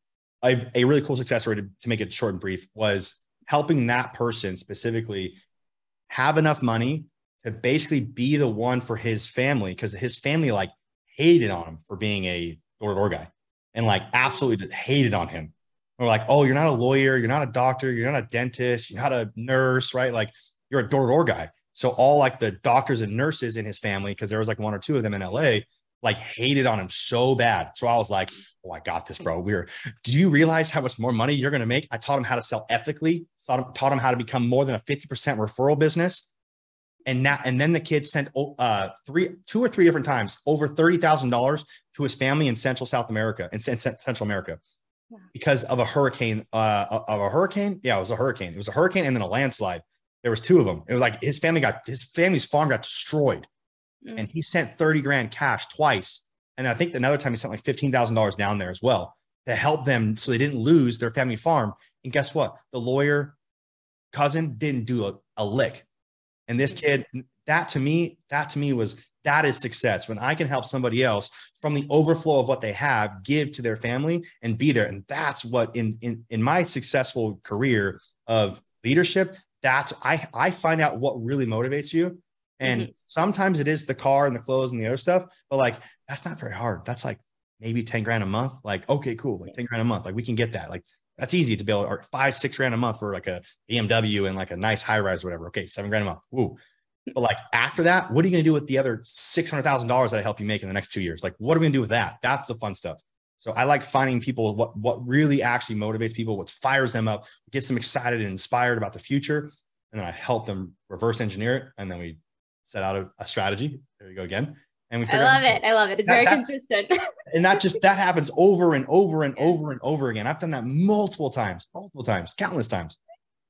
a, a really cool success story to, to make it short and brief was helping that person specifically have enough money to basically be the one for his family. Cause his family like hated on him for being a door-to-door guy and like absolutely just hated on him. We're like, oh, you're not a lawyer. You're not a doctor. You're not a dentist. You're not a nurse, right? Like you're a door-to-door guy. So all like the doctors and nurses in his family, cause there was like one or two of them in L A, like hated on him so bad. So I was like, oh, I got this, bro. We're, do you realize how much more money you're going to make? I taught him how to sell ethically, taught him, taught him how to become more than a fifty percent referral business. And now, and then the kid sent uh, three, two or three different times, over thirty thousand dollars to his family in Central South America, in Central America, yeah. because of a hurricane, uh, of a hurricane. Yeah, it was a hurricane. It was a hurricane and then a landslide. There was two of them. It was like his family got, his family's farm got destroyed. And he sent thirty grand cash twice. And I think another time he sent like fifteen thousand dollars down there as well to help them so they didn't lose their family farm. And guess what? The lawyer cousin didn't do a, a lick. And this kid, that to me, that to me was, that is success. When I can help somebody else from the overflow of what they have, give to their family and be there. And that's what in, in, in my successful career of leadership, that's, I, I find out what really motivates you. And mm-hmm. sometimes it is the car and the clothes and the other stuff, but like, that's not very hard. That's like maybe ten grand a month. Like, okay, cool. Like ten grand a month. Like we can get that. Like that's easy to build, or five, six grand a month for like a B M W and like a nice high rise or whatever. Okay. Seven grand a month. Woo. But like after that, what are you going to do with the other six hundred thousand dollars that I help you make in the next two years? Like, what are we going to do with that? That's the fun stuff. So I like finding people, what, what really actually motivates people, what fires them up, gets them excited and inspired about the future. And then I help them reverse engineer it. And then we set out a, a strategy. There you go again. And we I love it. I love it. It's that, very consistent. And that just, that happens over and over and over and over again. I've done that multiple times, multiple times, countless times.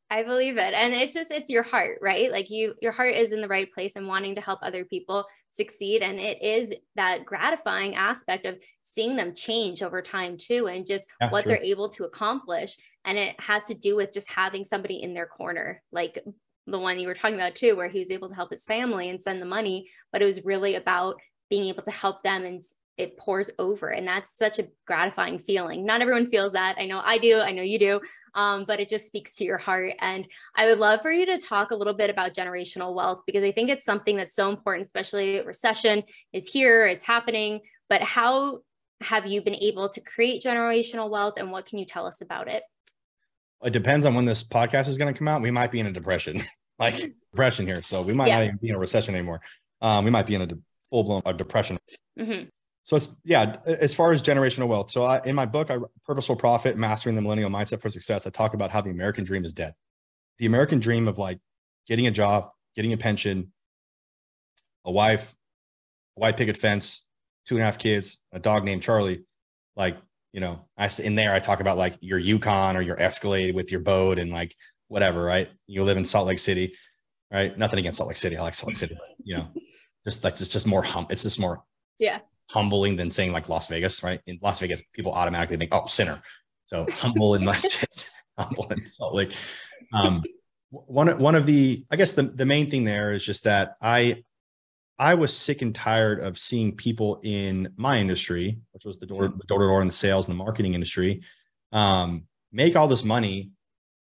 I believe it. And it's just, it's your heart, right? Like you, your heart is in the right place and wanting to help other people succeed. And it is that gratifying aspect of seeing them change over time too, and just yeah, what true. They're able to accomplish. And it has to do with just having somebody in their corner, like the one you were talking about too, where he was able to help his family and send the money, but it was really about being able to help them, and it pours over. And that's such a gratifying feeling. Not everyone feels that. I know I do. I know you do. Um, but it just speaks to your heart. And I would love for you to talk a little bit about generational wealth, because I think it's something that's so important, especially recession is here, it's happening. But how have you been able to create generational wealth, and what can you tell us about it? It depends on when this podcast is going to come out. We might be in a depression, like depression here. So we might yeah. not even be in a recession anymore. Um, we might be in a de- full blown uh, depression. Mm-hmm. So it's, yeah, as far as generational wealth. So I, in my book, I, Purposeful Profit, Mastering the Millennial Mindset for Success, I talk about how the American dream is dead. The American dream of like getting a job, getting a pension, a wife, a white picket fence, two and a half kids, a dog named Charlie. Like, you know, I in there, I talk about like your Yukon or your Escalade with your boat and like whatever, right? You live in Salt Lake City, right? Nothing against Salt Lake City. I like Salt Lake City, but you know, just like, it's just more hum. It's just more yeah. humbling than saying like Las Vegas, right? In Las Vegas, people automatically think, oh, sinner. So humble in it's humble in Salt Lake. Um, one, one of the, I guess the, the main thing there is just that I, I was sick and tired of seeing people in my industry, which was the door, the door to door and the sales and the marketing industry, um, make all this money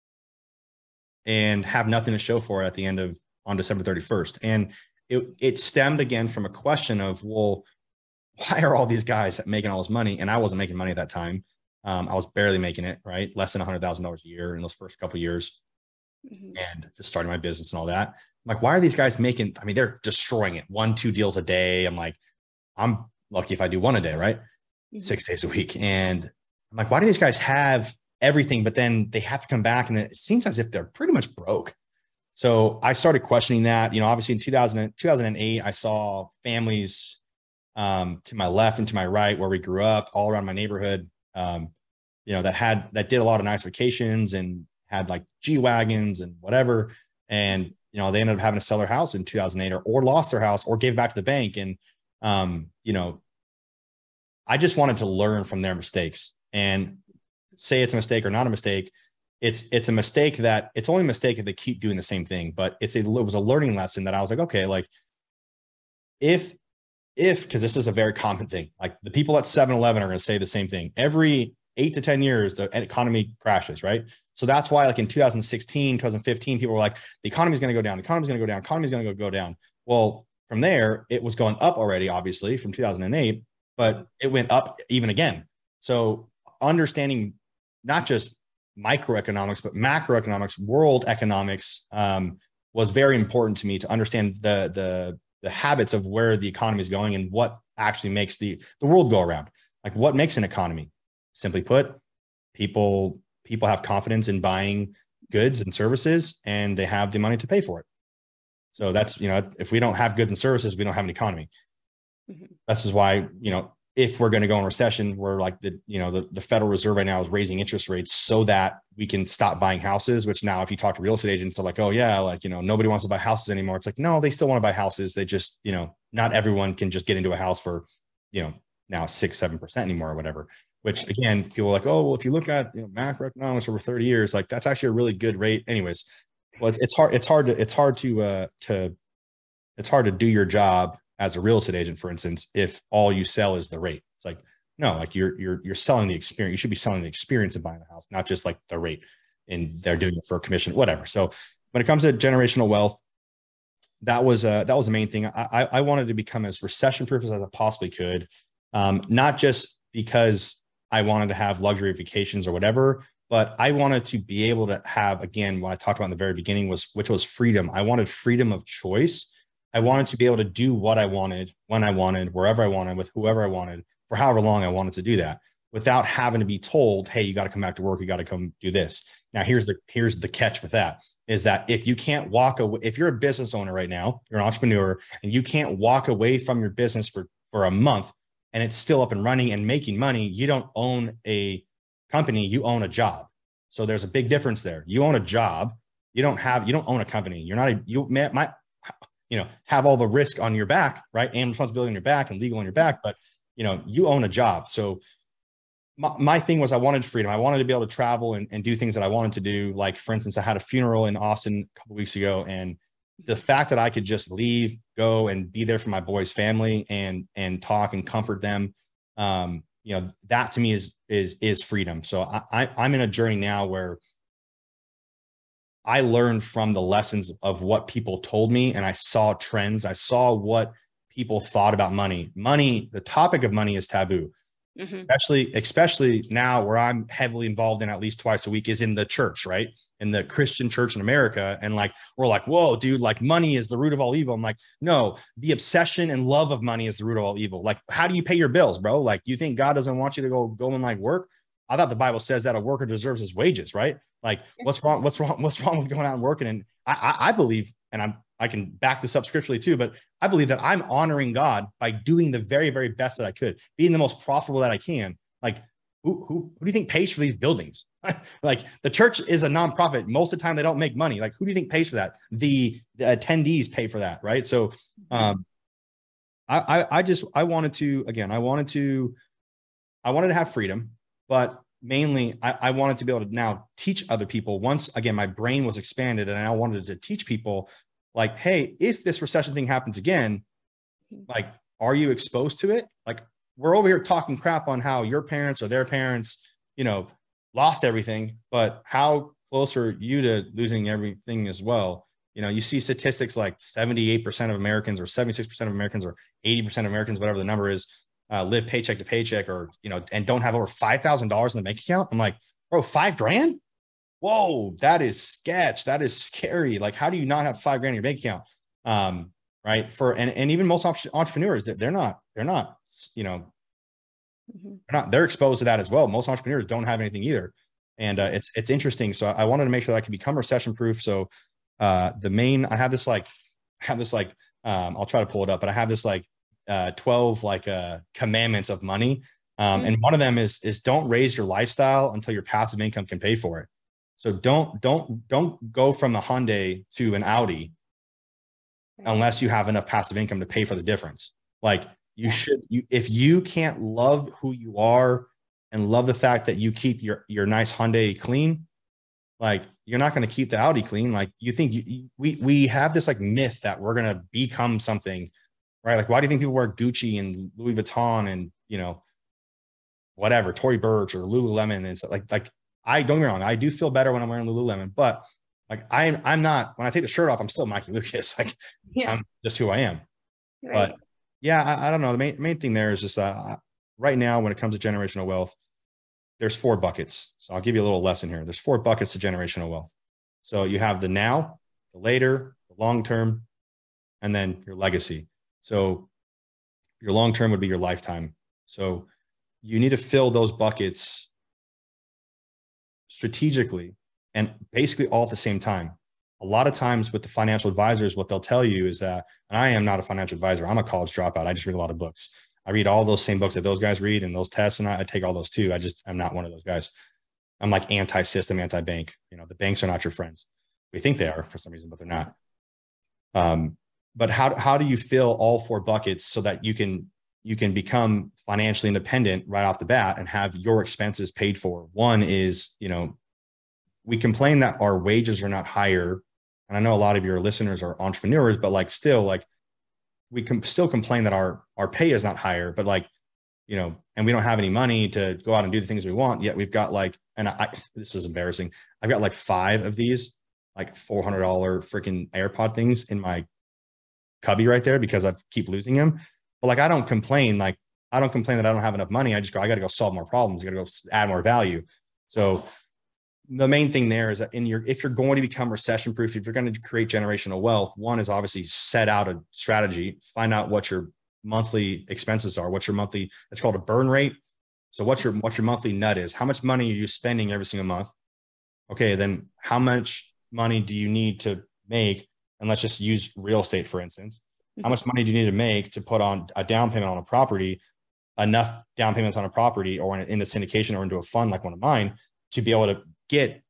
and have nothing to show for it at the end of on December thirty-first. And it, it stemmed again from a question of, well, why are all these guys making all this money? And I wasn't making money at that time. Um, I was barely making it, right? Less than a hundred thousand dollars a year in those first couple of years. Mm-hmm. And just starting my business and all that. I'm like, why are these guys making, I mean, they're destroying it. One, two deals a day. I'm like, I'm lucky if I do one a day, right? Mm-hmm. Six days a week. And I'm like, why do these guys have everything, but then they have to come back and it seems as if they're pretty much broke. So I started questioning that. You know, obviously in two thousand, two thousand eight, I saw families um, to my left and to my right where we grew up all around my neighborhood, um, you know, that had, that did a lot of nice vacations and had like G-Wagons and whatever. And, you know, they ended up having to sell their house in two thousand eight or, or lost their house or gave it back to the bank. And, um, you know, I just wanted to learn from their mistakes and say it's a mistake or not a mistake. It's, it's a mistake that it's only a mistake if they keep doing the same thing, but it's a, it was a learning lesson that I was like, okay, like if, if, cause this is a very common thing, like the people at seven eleven are going to say the same thing every eight to ten years, the economy crashes, right? So that's why like in two thousand sixteen, two thousand fifteen, people were like, the economy is going to go down. The economy is going to go down. Economy is going to go down. Well, from there, it was going up already, obviously from two thousand eight, but it went up even again. So understanding not just microeconomics, but macroeconomics, world economics um, was very important to me to understand the, the, the habits of where the economy is going and what actually makes the, the world go around. Like what makes an economy? Simply put, people, people have confidence in buying goods and services and they have the money to pay for it. So that's, you know, if we don't have goods and services, we don't have an economy. Mm-hmm. This is why, you know, if we're going to go in recession, we're like the, you know, the, the Federal Reserve right now is raising interest rates so that we can stop buying houses, which now if you talk to real estate agents, they're like, oh yeah, like, you know, nobody wants to buy houses anymore. It's like, no, they still want to buy houses. They just, you know, not everyone can just get into a house for, you know, now six, seven percent anymore or whatever, which again, people are like, oh, well, if you look at, you know, macroeconomics over thirty years, like that's actually a really good rate anyways. Well, it's, it's hard, it's hard to, it's hard to, uh, to, it's hard to do your job as a real estate agent, for instance, if all you sell is the rate. It's like, no, like you're, you're, you're selling the experience. You should be selling the experience of buying a house, not just like the rate, and they're doing it for a commission, whatever. So when it comes to generational wealth, that was uh that was the main thing. I, I wanted to become as recession proof as I possibly could. Um, not just because I wanted to have luxury vacations or whatever, but I wanted to be able to have, again, what I talked about in the very beginning was, which was freedom. I wanted freedom of choice. I wanted to be able to do what I wanted, when I wanted, wherever I wanted, with whoever I wanted, for however long I wanted to do that, without having to be told, hey, you got to come back to work. You got to come do this. Now, here's the, here's the catch with that is that if you can't walk away, if you're a business owner right now, you're an entrepreneur and you can't walk away from your business for, for a month and it's still up and running and making money, you don't own a company, you own a job. So there's a big difference there. You own a job You don't have, you don't own a company. You're not a, you may, might, you know, have all the risk on your back, right? And responsibility on your back and legal on your back, but you know, you own a job. So my, my thing was I wanted freedom. I wanted to be able to travel and, and do things that I wanted to do. Like, for instance, I had a funeral in Austin a couple of weeks ago, and the fact that I could just leave, go and be there for my boys' family and, and talk and comfort them. Um, you know, that to me is, is, is freedom. So I, I I'm in a journey now where I learned from the lessons of what people told me, and I saw trends. I saw what people thought about money. Money, the topic of money is taboo. Mm-hmm. Especially, especially now where I'm heavily involved in at least twice a week is in the church, right? In the Christian church in America. And like, we're like, whoa, dude, like money is the root of all evil. I'm like, no, the obsession and love of money is the root of all evil. Like, how do you pay your bills, bro? Like, you think God doesn't want you to go, go and like work? I thought the Bible says that a worker deserves his wages, right? Like, what's wrong? What's wrong? What's wrong with going out and working? And I, I, I believe, and I'm, I can back this up scripturally too, but I believe that I'm honoring God by doing the very, very best that I could, being the most profitable that I can. Like, who, who, who do you think pays for these buildings? Like, the church is a nonprofit. Most of the time they don't make money. Like, who do you think pays for that? The, the attendees pay for that, right? So, um, I, I, I just, I wanted to, again, I wanted to, I wanted to have freedom, but mainly I, I wanted to be able to now teach other people. Once again, my brain was expanded, and I wanted to teach people like, hey, if this recession thing happens again, like, are you exposed to it? Like, we're over here talking crap on how your parents or their parents, you know, lost everything, but how close are you to losing everything as well? You know, you see statistics like seventy-eight percent of Americans or seventy-six percent of Americans or eighty percent of Americans, whatever the number is, uh, live paycheck to paycheck, or, you know, and don't have over five thousand dollars in the bank account. I'm like, bro, five grand? Whoa, that is sketch. That is scary. Like, how do you not have five grand in your bank account? Um, right. For, and, and even most entrepreneurs, they're not, they're not, you know, they're not, they're exposed to that as well. Most entrepreneurs don't have anything either. And uh, it's, it's interesting. So I wanted to make sure that I could become recession proof. So uh, the main, I have this, like, I have this, like, um, I'll try to pull it up, but I have this, like, uh, twelve, like, uh, commandments of money. Um, mm-hmm. And one of them is, is don't raise your lifestyle until your passive income can pay for it. So don't, don't, don't go from a Hyundai to an Audi unless you have enough passive income to pay for the difference. Like, you yeah. should, you, if you can't love who you are and love the fact that you keep your, your nice Hyundai clean, like, you're not going to keep the Audi clean. Like, you think you, you, we, we have this, like, myth that we're going to become something, right? Like, why do you think people wear Gucci and Louis Vuitton and, you know, whatever, Tory Burch or Lululemon and stuff? Like, like, I don't get me wrong, I do feel better when I'm wearing Lululemon, but like, I'm, I'm not, when I take the shirt off, I'm still Mikey Lucas. Like, yeah. I'm just who I am. Right. But yeah, I, I don't know. The main, main thing there is just uh, right now, when it comes to generational wealth, there's four buckets. So I'll give you a little lesson here. There's four buckets to generational wealth. So you have the now, the later, the long-term, and then your legacy. So your long-term would be your lifetime. So you need to fill those buckets strategically and basically all at the same time. A lot of times with the financial advisors, what they'll tell you is that, and I am not a financial advisor, I'm a college dropout. I just read a lot of books. I read all those same books that those guys read and those tests, and I, I take all those too. I just, I'm not one of those guys. I'm like anti-system, anti-bank. You know, the banks are not your friends. We think they are for some reason, but they're not. Um, but how, how do you fill all four buckets so that you can, you can become financially independent right off the bat and have your expenses paid for? One is, you know, we complain that our wages are not higher. And I know a lot of your listeners are entrepreneurs, but like, still, like, we can still complain that our, our pay is not higher, but like, you know, and we don't have any money to go out and do the things we want yet. We've got like, and I, this is embarrassing. I've got like five of these, like four hundred dollars freaking AirPod things in my cubby right there because I keep losing them. But like, I don't complain. Like, I don't complain that I don't have enough money. I just go, I got to go solve more problems. I got to go add more value. So the main thing there is that in your, if you're going to become recession proof, if you're going to create generational wealth, one is obviously set out a strategy, find out what your monthly expenses are, what's your monthly, it's called a burn rate. So what's your, what your monthly nut is, how much money are you spending every single month? Okay. Then how much money do you need to make? And let's just use real estate, for instance. How much money do you need to make to put on a down payment on a property, enough down payments on a property or in a, in a syndication or into a fund like one of mine to be able to get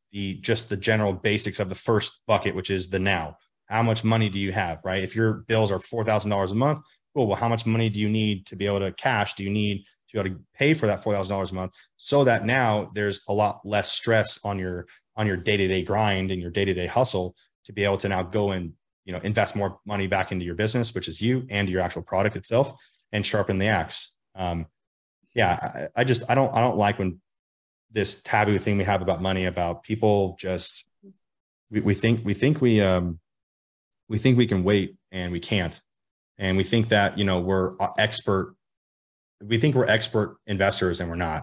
the just the general basics of the first bucket, which is the now. How much money do you have, right? If your bills are four thousand dollars a month, cool. Well, how much money do you need to be able to cash? Do you need to be able to pay for that four thousand dollars a month, so that now there's a lot less stress on your on your day-to-day grind and your day-to-day hustle to be able to now go and, you know, invest more money back into your business, which is you, and your actual product itself, and sharpen the axe. Um, yeah, I, I just, I don't, I don't like when this taboo thing we have about money, about people just, we, we think, we think we, um, we think we can wait, and we can't. And we think that, you know, we're expert. We think we're expert investors, and we're not.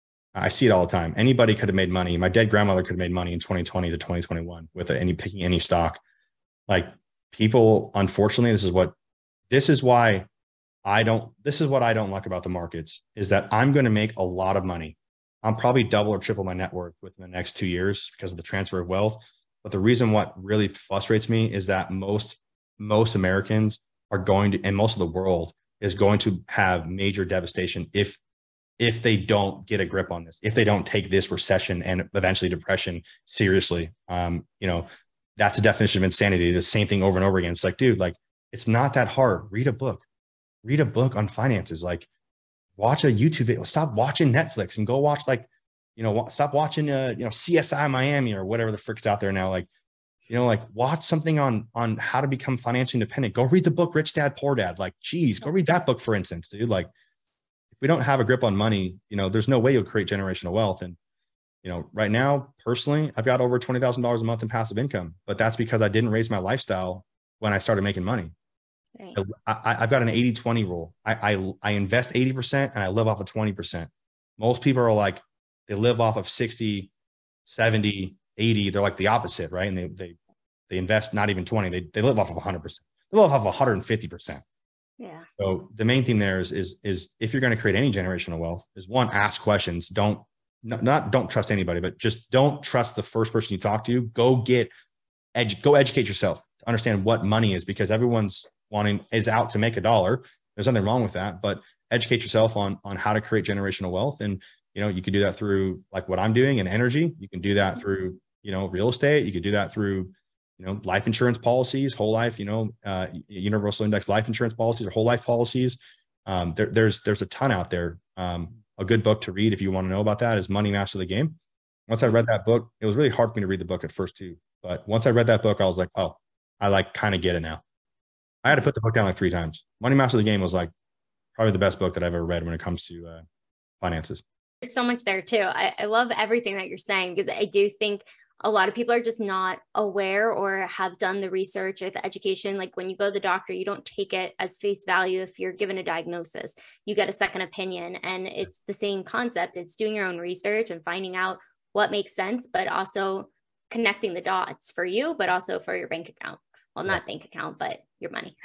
I see it all the time. Anybody could have made money. My dead grandmother could have made money in twenty twenty to twenty twenty-one with any picking any stock. Like, people, unfortunately, this is what, this is why I don't, this is what I don't like about the markets, is that I'm going to make a lot of money. I'm probably double or triple my net worth within the next two years because of the transfer of wealth. But the reason what really frustrates me is that most, most Americans are going to, and most of the world is going to have major devastation if, if they don't get a grip on this, if they don't take this recession and eventually depression seriously. Um, you know, that's the definition of insanity. The same thing over and over again. It's like, dude, like, it's not that hard. Read a book, read a book on finances, like watch a YouTube video, stop watching Netflix and go watch, like, you know, stop watching, uh, you know, C S I Miami or whatever the frick's out there now. Like, you know, like watch something on, on how to become financially independent. Go read the book, Rich Dad, Poor Dad. Like, geez, go read that book, for instance, dude. Like, if we don't have a grip on money, you know, there's no way you'll create generational wealth. And, you know, right now, personally, I've got over twenty thousand dollars a month in passive income, but that's because I didn't raise my lifestyle when I started making money. Right. I, I've got an eighty twenty rule. I, I, I invest eighty percent and I live off of twenty percent. Most people are like, they live off of sixty, seventy, eighty. They're like the opposite, right? And they, they, they invest not even twenty. They, they live off of one hundred percent. They live off of one hundred fifty percent. Yeah. So the main thing there is, is, is if you're going to create any generational wealth, is one, ask questions. Don't, not, not don't trust anybody, but just don't trust the first person you talk to. Go get, edu- go educate yourself to understand what money is, because everyone's wanting is out to make a dollar. There's nothing wrong with that, but educate yourself on, on how to create generational wealth. And, you know, you can do that through like what I'm doing in energy. You can do that through, you know, real estate. You could do that through, you know, life insurance policies, whole life, you know, uh, universal index life insurance policies or whole life policies. Um, there, there's, there's a ton out there. Um, a good book to read, if you want to know about that, is Money Master the Game. Once I read that book, it was really hard for me to read the book at first too. But once I read that book, I was like, oh, I like kind of get it now. I had to put the book down like three times. Money Master the Game was like probably the best book that I've ever read when it comes to uh, finances. There's so much there too. I, I love everything that you're saying, because I do think a lot of people are just not aware or have done the research or the education. Like when you go to the doctor, you don't take it as face value. If you're given a diagnosis, you get a second opinion, and it's the same concept. It's doing your own research and finding out what makes sense, but also connecting the dots for you, but also for your bank account. Well, not bank account, but your money.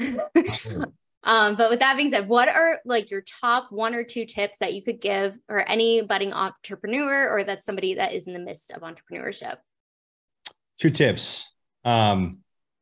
Um, but with that being said, what are like your top one or two tips that you could give or any budding entrepreneur, or that's somebody that is in the midst of entrepreneurship? Two tips. Um,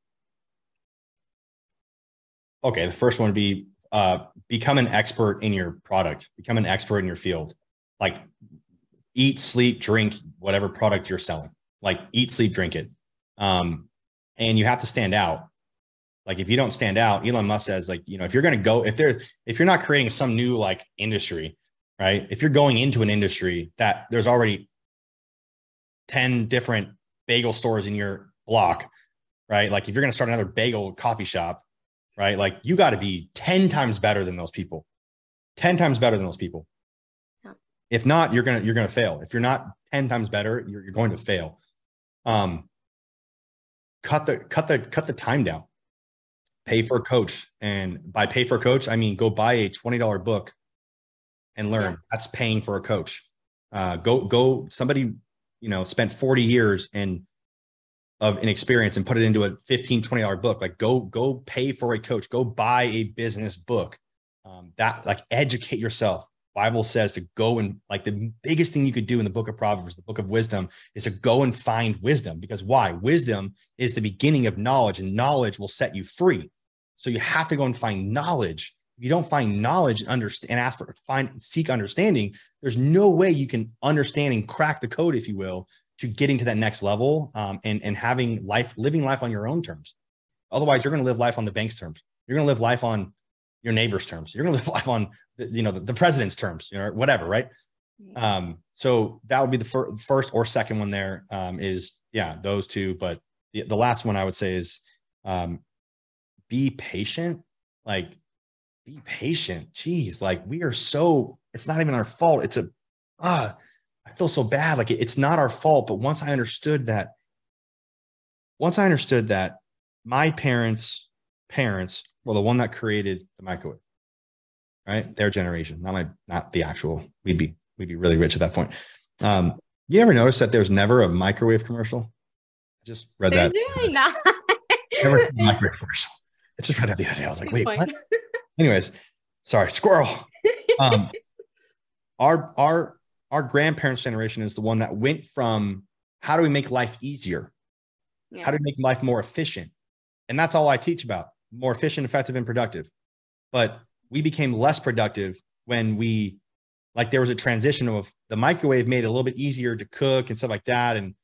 okay. The first one would be, uh, become an expert in your product, become an expert in your field, like eat, sleep, drink, whatever product you're selling, like eat, sleep, drink it. Um, and you have to stand out. Like if you don't stand out, Elon Musk says, like, you know, if you're going to go, if there, if you're not creating some new like industry, right? If you're going into an industry that there's already ten different bagel stores in your block, right? Like if you're going to start another bagel coffee shop, right? Like you got to be ten times better than those people, ten times better than those people. Yeah. If not, you're going to, you're going to fail. If you're not ten times better, you're, you're going to fail. Um, cut the, cut the, cut the time down. Pay for a coach. And by pay for a coach, I mean, go buy a twenty dollar book and learn. Yeah. That's paying for a coach. Uh, go, go, somebody, you know, spent forty years in of an experience and put it into a fifteen, twenty dollar book. Like go, go pay for a coach, go buy a business book. Um, that like educate yourself. Bible says to go and like the biggest thing you could do in the book of Proverbs, the book of wisdom, is to go and find wisdom. Because why? Wisdom is the beginning of knowledge, and knowledge will set you free. So you have to go and find knowledge. If you don't find knowledge and understand and ask for find seek understanding, there's no way you can understand and crack the code, if you will, to getting to that next level, um, and, and having life, living life on your own terms. Otherwise, you're going to live life on the bank's terms. You're going to live life on your neighbor's terms. You're going to live life on the, you know, the, the president's terms, you know, whatever. Right. Um, so that would be the fir- first or second one there, um, is, yeah, those two. But the, the last one I would say is, um, be patient. Like, be patient. Jeez. Like, we are so, it's not even our fault. It's a, ah, I feel so bad. Like, it, it's not our fault. But once I understood that, once I understood that my parents, parents were the one that created the microwave, right? Their generation, not my, not the actual, we'd be, we'd be really rich at that point. Um, you ever notice that there's never a microwave commercial? I just read There's that. There's really not. Never a microwave commercial. I just read that the other day. I was like, wait, what? Anyways, sorry, squirrel. Um, our, our, our grandparents' generation is the one that went from how do we make life easier? Yeah. How do we make life more efficient? And that's all I teach about, more efficient, effective, and productive. But we became less productive when we, like, there was a transition of the microwave made it a little bit easier to cook and stuff like that. And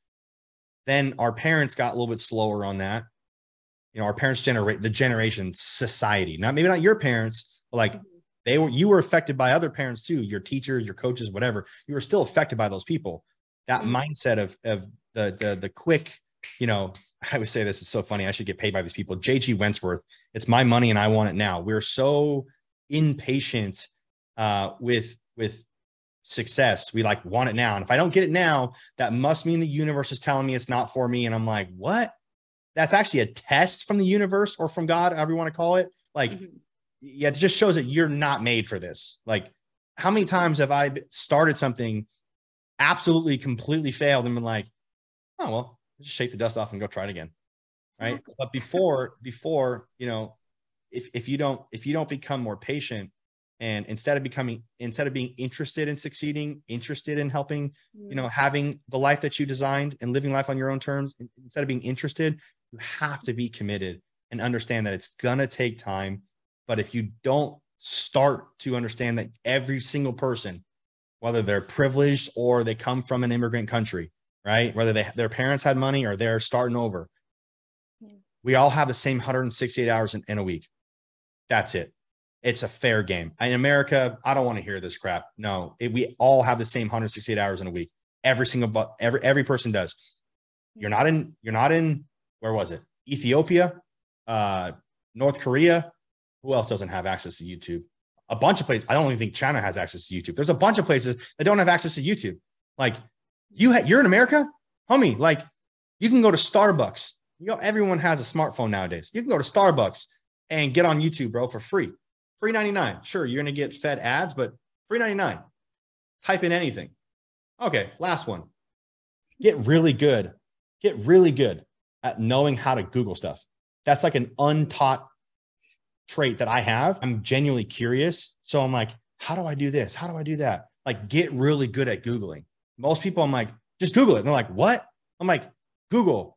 then our parents got a little bit slower on that. You know, our parents generate the generation society, not maybe not your parents, but like they were, you were affected by other parents too, your teachers, your coaches, whatever. You were still affected by those people. That mm-hmm. mindset of, of the, the, the quick, you know, I would say this is so funny. I should get paid by these people. J G Wentworth, it's my money and I want it now. We're so impatient uh, with, with success. We like want it now. And if I don't get it now, that must mean the universe is telling me it's not for me. And I'm like, what? That's actually a test from the universe or from God, however you want to call it. Like, mm-hmm. yeah, it just shows that you're not made for this. Like, how many times have I started something, absolutely completely failed and been like, oh, well, just shake the dust off and go try it again. Right. Mm-hmm. But before, before, you know, if, if you don't, if you don't become more patient, and instead of becoming, instead of being interested in succeeding, interested in helping, mm-hmm. you know, having the life that you designed and living life on your own terms, instead of being interested, you have to be committed and understand that it's going to take time. But if you don't start to understand that every single person, whether they're privileged or they come from an immigrant country, right? Whether they, their parents had money or they're starting over, yeah. we all have the same one hundred sixty-eight hours in, in a week. That's it. It's a fair game. In America, I don't want to hear this crap. No, it, we all have the same one hundred sixty-eight hours in a week. Every single, every, every person does. You're not in, you're not in, where was it? Ethiopia, uh, North Korea. Who else doesn't have access to YouTube? A bunch of places. I don't even think China has access to YouTube. There's a bunch of places that don't have access to YouTube. Like you, ha- you're in America, homie. Like you can go to Starbucks. You know, everyone has a smartphone nowadays. You can go to Starbucks and get on YouTube, bro, for free. Free ninety-nine. Sure, you're going to get fed ads, but free ninety-nine. Type in anything. Okay, last one. Get really good. Get really good at knowing how to Google stuff. That's like an untaught trait that I have. I'm genuinely curious. So I'm like, how do I do this? How do I do that? Like, get really good at Googling. Most people, I'm like, just Google it. And they're like, what? I'm like, Google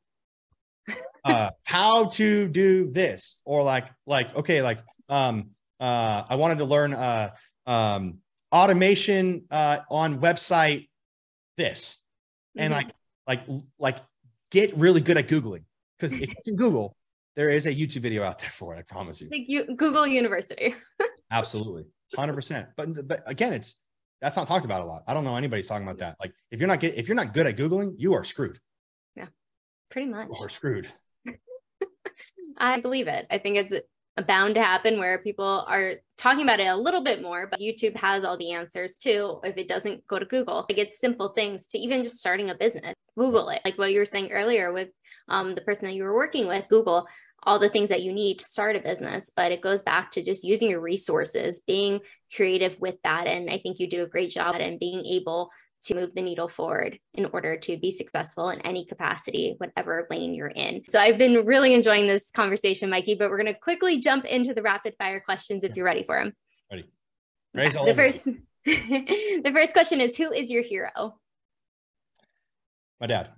uh, how to do this. Or like, like, okay, like, um, uh, I wanted to learn uh, um, automation uh, on website this. And mm-hmm. like, like, like get really good at Googling. Because if you can Google, there is a YouTube video out there for it. I promise you. Like you Google University. Absolutely. one hundred percent. But, but again, it's, that's not talked about a lot. I don't know anybody's talking about that. Like if you're not get, if you're not good at Googling, you are screwed. Yeah, pretty much. You are screwed. I believe it. I think it's bound to happen where people are talking about it a little bit more, but YouTube has all the answers too. If it doesn't go to Google, like it's simple things to even just starting a business, Google it. Like what you were saying earlier with um, the person that you were working with, Google all the things that you need to start a business, but it goes back to just using your resources, being creative with that. And I think you do a great job at it and being able to move the needle forward in order to be successful in any capacity, whatever lane you're in. So I've been really enjoying this conversation, Mikey, but we're going to quickly jump into the rapid fire questions if you're ready for them. Ready. Okay. The first, the first question is, who is your hero? My dad.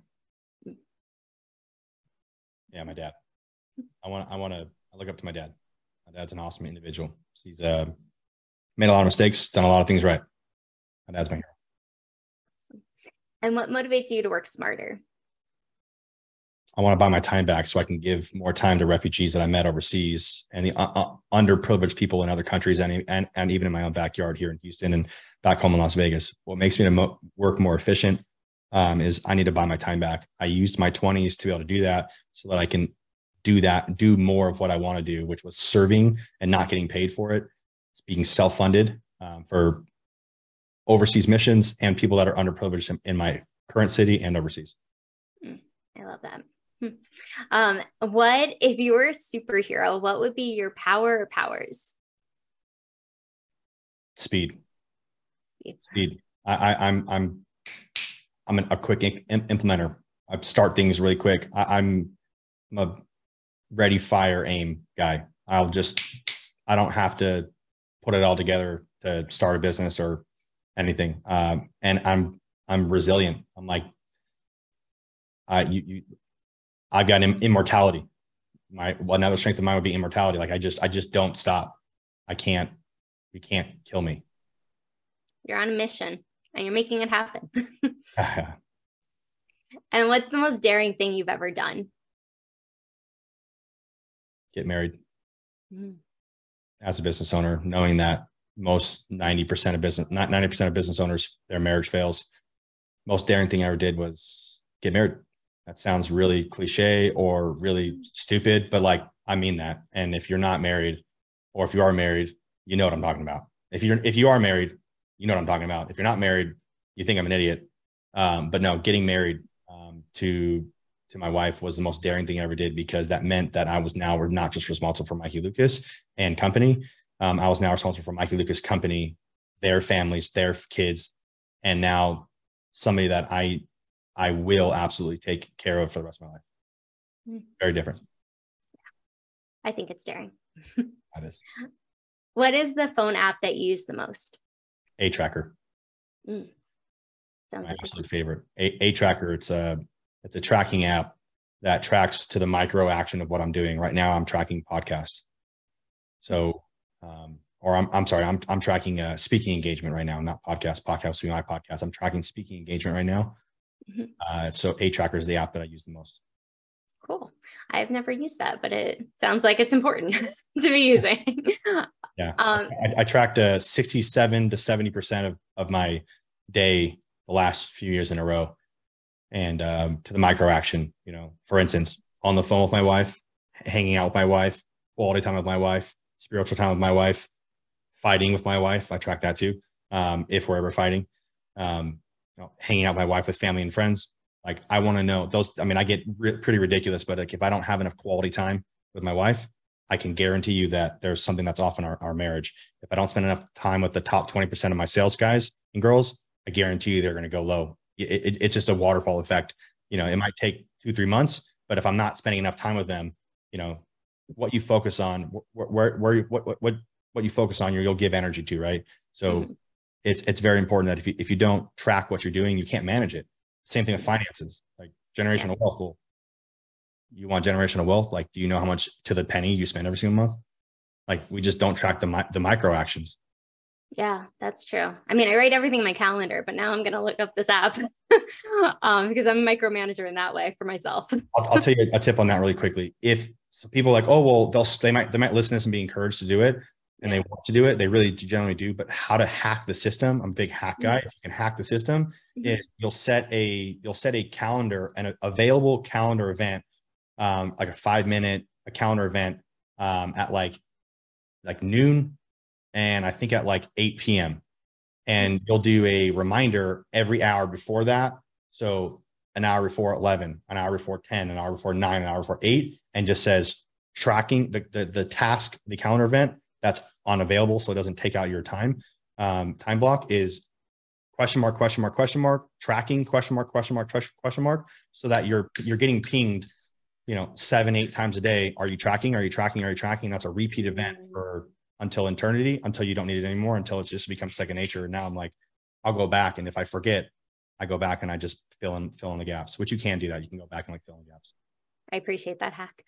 Yeah, my dad. I want, I want to, I look up to my dad. My dad's an awesome individual. He's uh, made a lot of mistakes, done a lot of things right. My dad's my hero. And what motivates you to work smarter? I want to buy my time back so I can give more time to refugees that I met overseas and the uh, uh, underprivileged people in other countries and, and, and even in my own backyard here in Houston and back home in Las Vegas. What makes me to mo- work more efficient um, is I need to buy my time back. I used my twenties to be able to do that so that I can do that, do more of what I want to do, which was serving and not getting paid for it. It's being self-funded um, for overseas missions and people that are underprivileged in, in my current city and overseas. I love that. Um, what, if you were a superhero, what would be your power or powers? Speed. Speed. Speed. I, I, I'm, I'm, I'm an, a quick in, implementer. I start things really quick. I, I'm, I'm a ready, fire, aim guy. I'll just, I don't have to put it all together to start a business or anything. Um, and I'm, I'm resilient. I'm like, I, you, you I've got immortality. My well, another strength of mine would be immortality. Like I just, I just don't stop. I can't, you can't kill me. You're on a mission and you're making it happen. And what's the most daring thing you've ever done? Get married. Mm. As a business owner, knowing that most ninety percent of business, not ninety percent of business owners, their marriage fails. Most daring thing I ever did was get married. That sounds really cliche or really stupid, but like, I mean that. And if you're not married, or if you are married, you know what I'm talking about. If you're, if you are married, you know what I'm talking about. If you're not married, you think I'm an idiot. Um, but no, getting married um, to, to my wife was the most daring thing I ever did, because that meant that I was now we're not just responsible for Mikey Lucas and company. Um, I was now responsible for Mikey Lucas company, their families, their kids, and now somebody that I, I will absolutely take care of for the rest of my life. Mm. Very different. I think it's daring. That is. What is the phone app that you use the most? A Tracker. Mm. Sounds my like absolute favorite. A, A Tracker. It's a it's a tracking app that tracks to the micro action of what I'm doing right now. I'm tracking podcasts. So, um, or I'm I'm sorry, I'm I'm tracking uh, speaking engagement right now, not podcast. Podcast being my podcast. I'm tracking speaking engagement right now. Mm-hmm. Uh, so A Tracker is the app that I use the most. Cool. I've never used that, but it sounds like it's important to be using. Yeah. Um, I, I tracked uh, sixty-seven to seventy percent of, of my day the last few years in a row. And um, to the micro action, you know, for instance, on the phone with my wife, hanging out with my wife, quality time with my wife, spiritual time with my wife, fighting with my wife. I track that too. Um, if we're ever fighting, um, you know, hanging out with my wife, with family and friends. Like, I want to know those. I mean, I get re- pretty ridiculous, but like, if I don't have enough quality time with my wife, I can guarantee you that there's something that's off in our, our marriage. If I don't spend enough time with the top twenty percent of my sales guys and girls, I guarantee you they're going to go low. It, it, it's just a waterfall effect. You know, it might take two, three months, but if I'm not spending enough time with them, you know, what you focus on, where, where, where what, what, what, what you focus on, you'll give energy to, right? So mm-hmm. it's, it's very important that if you, if you don't track what you're doing, you can't manage it. Same thing with finances, like generational wealth. Well, you want generational wealth? Like, do you know how much to the penny you spend every single month? Like, we just don't track the, the micro actions. Yeah, that's true. I mean, I write everything in my calendar, but now I'm going to look up this app um, because I'm a micromanager in that way for myself. I'll, I'll tell you a tip on that really quickly. If so people are like, oh, well, they'll, they might, they might listen to this and be encouraged to do it, and yeah. they want to do it. They really generally do, but how to hack the system. I'm a big hack guy. Mm-hmm. If you can hack the system, mm-hmm. is you'll set a, you'll set a calendar, an available calendar event, um, like a five minute, a calendar event um, at like, like noon. And I think at like eight p.m. and you'll do a reminder every hour before that. So an hour before eleven, an hour before ten, an hour before nine, an hour before eight, and just says tracking the, the, the task, the calendar event that's unavailable. So it doesn't take out your time. Um, time block is question mark, question mark, question mark, tracking, question mark, question mark, question mark, so that you're, you're getting pinged, you know, seven, eight times a day. Are you tracking? Are you tracking? Are you tracking? That's a repeat event for until eternity, until you don't need it anymore, until it just becomes second nature. And now I'm like, I'll go back. And if I forget, I go back and I just fill in, fill in the gaps, which you can do that. You can go back and like fill in gaps. I appreciate that hack.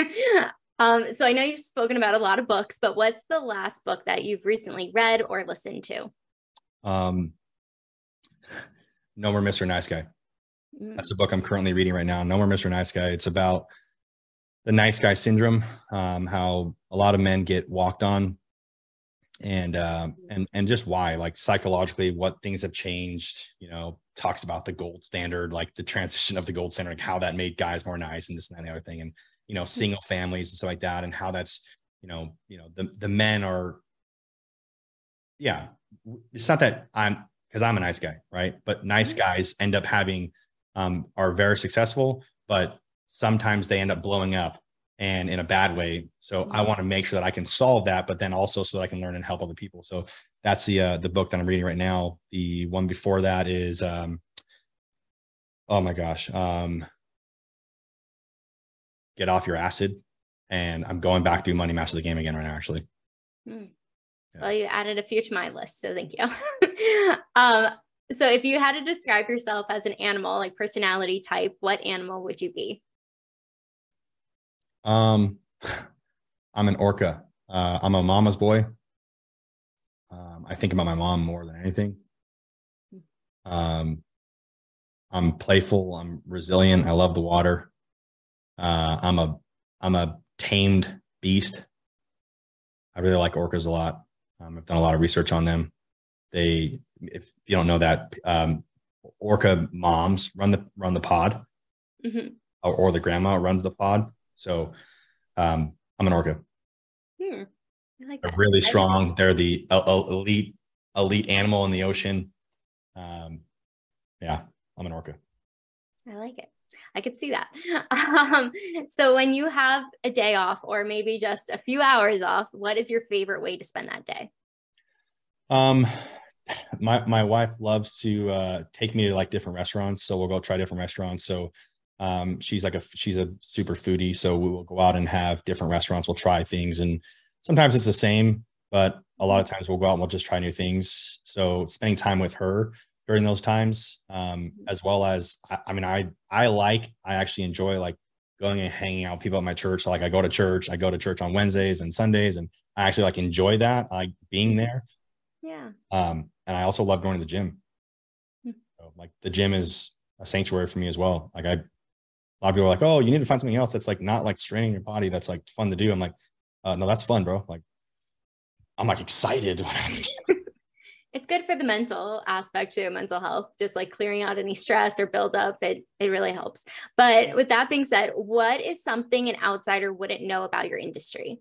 um, so I know you've spoken about a lot of books, but what's the last book that you've recently read or listened to? Um, No More Mister Nice Guy. Mm. That's a book I'm currently reading right now. No More Mister Nice Guy. It's about the nice guy syndrome, um, how a lot of men get walked on, and uh, and and just why, like psychologically, what things have changed. You know, talks about the gold standard, like the transition of the gold standard, like how that made guys more nice, and this and that and the other thing, and you know, single families and stuff like that, and how that's, you know, you know, the the men are, yeah, it's not that I'm, because I'm a nice guy, right? But nice guys end up having, um, are very successful, but sometimes they end up blowing up and in a bad way. So I want to make sure that I can solve that, but then also so that I can learn and help other people. So that's the, uh, the book that I'm reading right now. The one before that is, um, oh my gosh, um, Get Off Your Acid. And I'm going back through Money Master the Game again right now, actually. Hmm. Well, you added a few to my list, so thank you. um, so if you had to describe yourself as an animal, like personality type, what animal would you be? Um, I'm an orca. Uh, I'm a mama's boy. Um, I think about my mom more than anything. Um, I'm playful. I'm resilient. I love the water. Uh, I'm a I'm a tamed beast. I really like orcas a lot. Um, I've done a lot of research on them. They, if you don't know that, um, orca moms run the run the pod, mm-hmm. or, or the grandma runs the pod. So um, I'm an orca. Hmm. I like They're that. really strong. They're the uh, elite elite animal in the ocean. Um, yeah, I'm an orca. I like it. I could see that. Um, so when you have a day off, or maybe just a few hours off, what is your favorite way to spend that day? Um, my my wife loves to uh, take me to like different restaurants, so we'll go try different restaurants. So um, she's like a she's a super foodie, so we will go out and have different restaurants. We'll try things, and sometimes it's the same, but a lot of times we'll go out and we'll just try new things. So spending time with her during those times, um, as well as, I, I mean, I, I like, I actually enjoy like going and hanging out with people at my church. So like I go to church, I go to church on Wednesdays and Sundays, and I actually like enjoy that. I like being there. Yeah. Um, and I also love going to the gym. Hmm. So, like the gym is a sanctuary for me as well. Like I, a lot of people are like, oh, you need to find something else that's like not like straining your body, that's like fun to do. I'm like, uh, no, that's fun, bro. Like I'm like excited when I'm It's good for the mental aspect too, mental health, just like clearing out any stress or buildup. It, it really helps. But with that being said, what is something an outsider wouldn't know about your industry?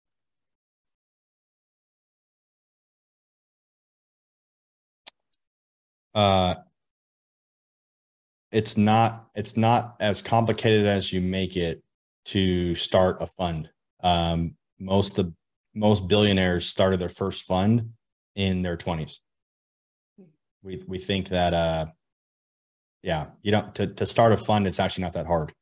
Uh, it's not, it's not as complicated as you make it to start a fund. Um, most the most billionaires started their first fund in their twenties. We we think that uh yeah, you know, to to start a fund, it's actually not that hard.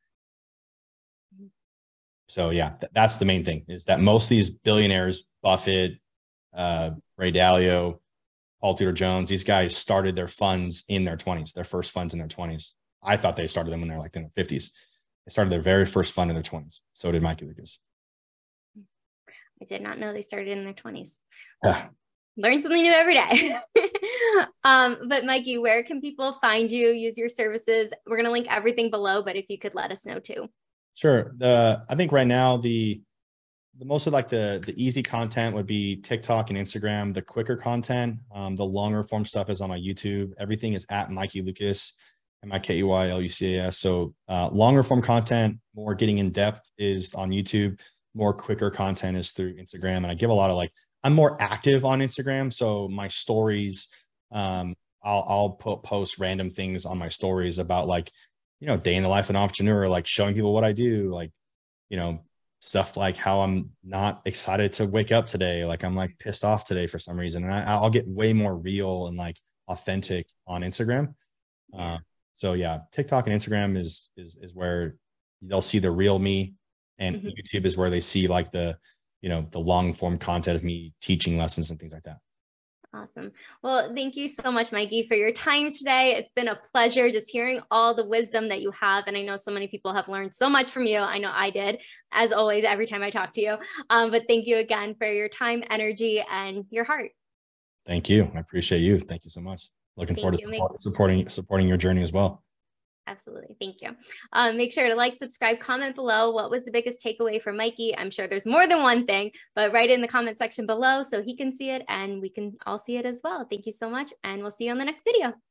So yeah, th- that's the main thing, is that most of these billionaires, Buffett, uh, Ray Dalio, Paul Tudor Jones, these guys started their funds in their twenties, their first funds in their twenties. I thought they started them when they're like in their fifties. They started their very first fund in their twenties. So did Mikey Lucas. I did not know they started in their twenties. Yeah. Learn something new every day. um, but Mikey, where can people find you, use your services? We're going to link everything below, but if you could let us know too. Sure. The I think right now the the most of like the the easy content would be TikTok and Instagram. The quicker content, um, the longer form stuff is on my YouTube. Everything is at Mikey Lucas, M I K E Y L U C A S. So uh, longer form content, more getting in depth, is on YouTube. More quicker content is through Instagram, and I give a lot of like, I'm more active on Instagram, so my stories, um, I'll I'll put post random things on my stories about like, you know, day in the life of an entrepreneur, like showing people what I do, like, you know, stuff like how I'm not excited to wake up today, like I'm like pissed off today for some reason, and I, I'll get way more real and like authentic on Instagram. Yeah. Uh, so yeah, TikTok and Instagram is is is where they'll see the real me, and mm-hmm. YouTube is where they see like the, you know, the long form content of me teaching lessons and things like that. Awesome. Well, thank you so much, Mikey, for your time today. It's been a pleasure just hearing all the wisdom that you have. And I know so many people have learned so much from you. I know I did, as always, every time I talk to you. Um, but thank you again for your time, energy, and your heart. Thank you. I appreciate you. Thank you so much. looking Thank forward to you. support, Make- supporting supporting your journey as well. Absolutely. Thank you. Um, make sure to like, subscribe, comment below. What was the biggest takeaway from Mikey? I'm sure there's more than one thing, but write it in the comment section below so he can see it and we can all see it as well. Thank you so much. And we'll see you on the next video.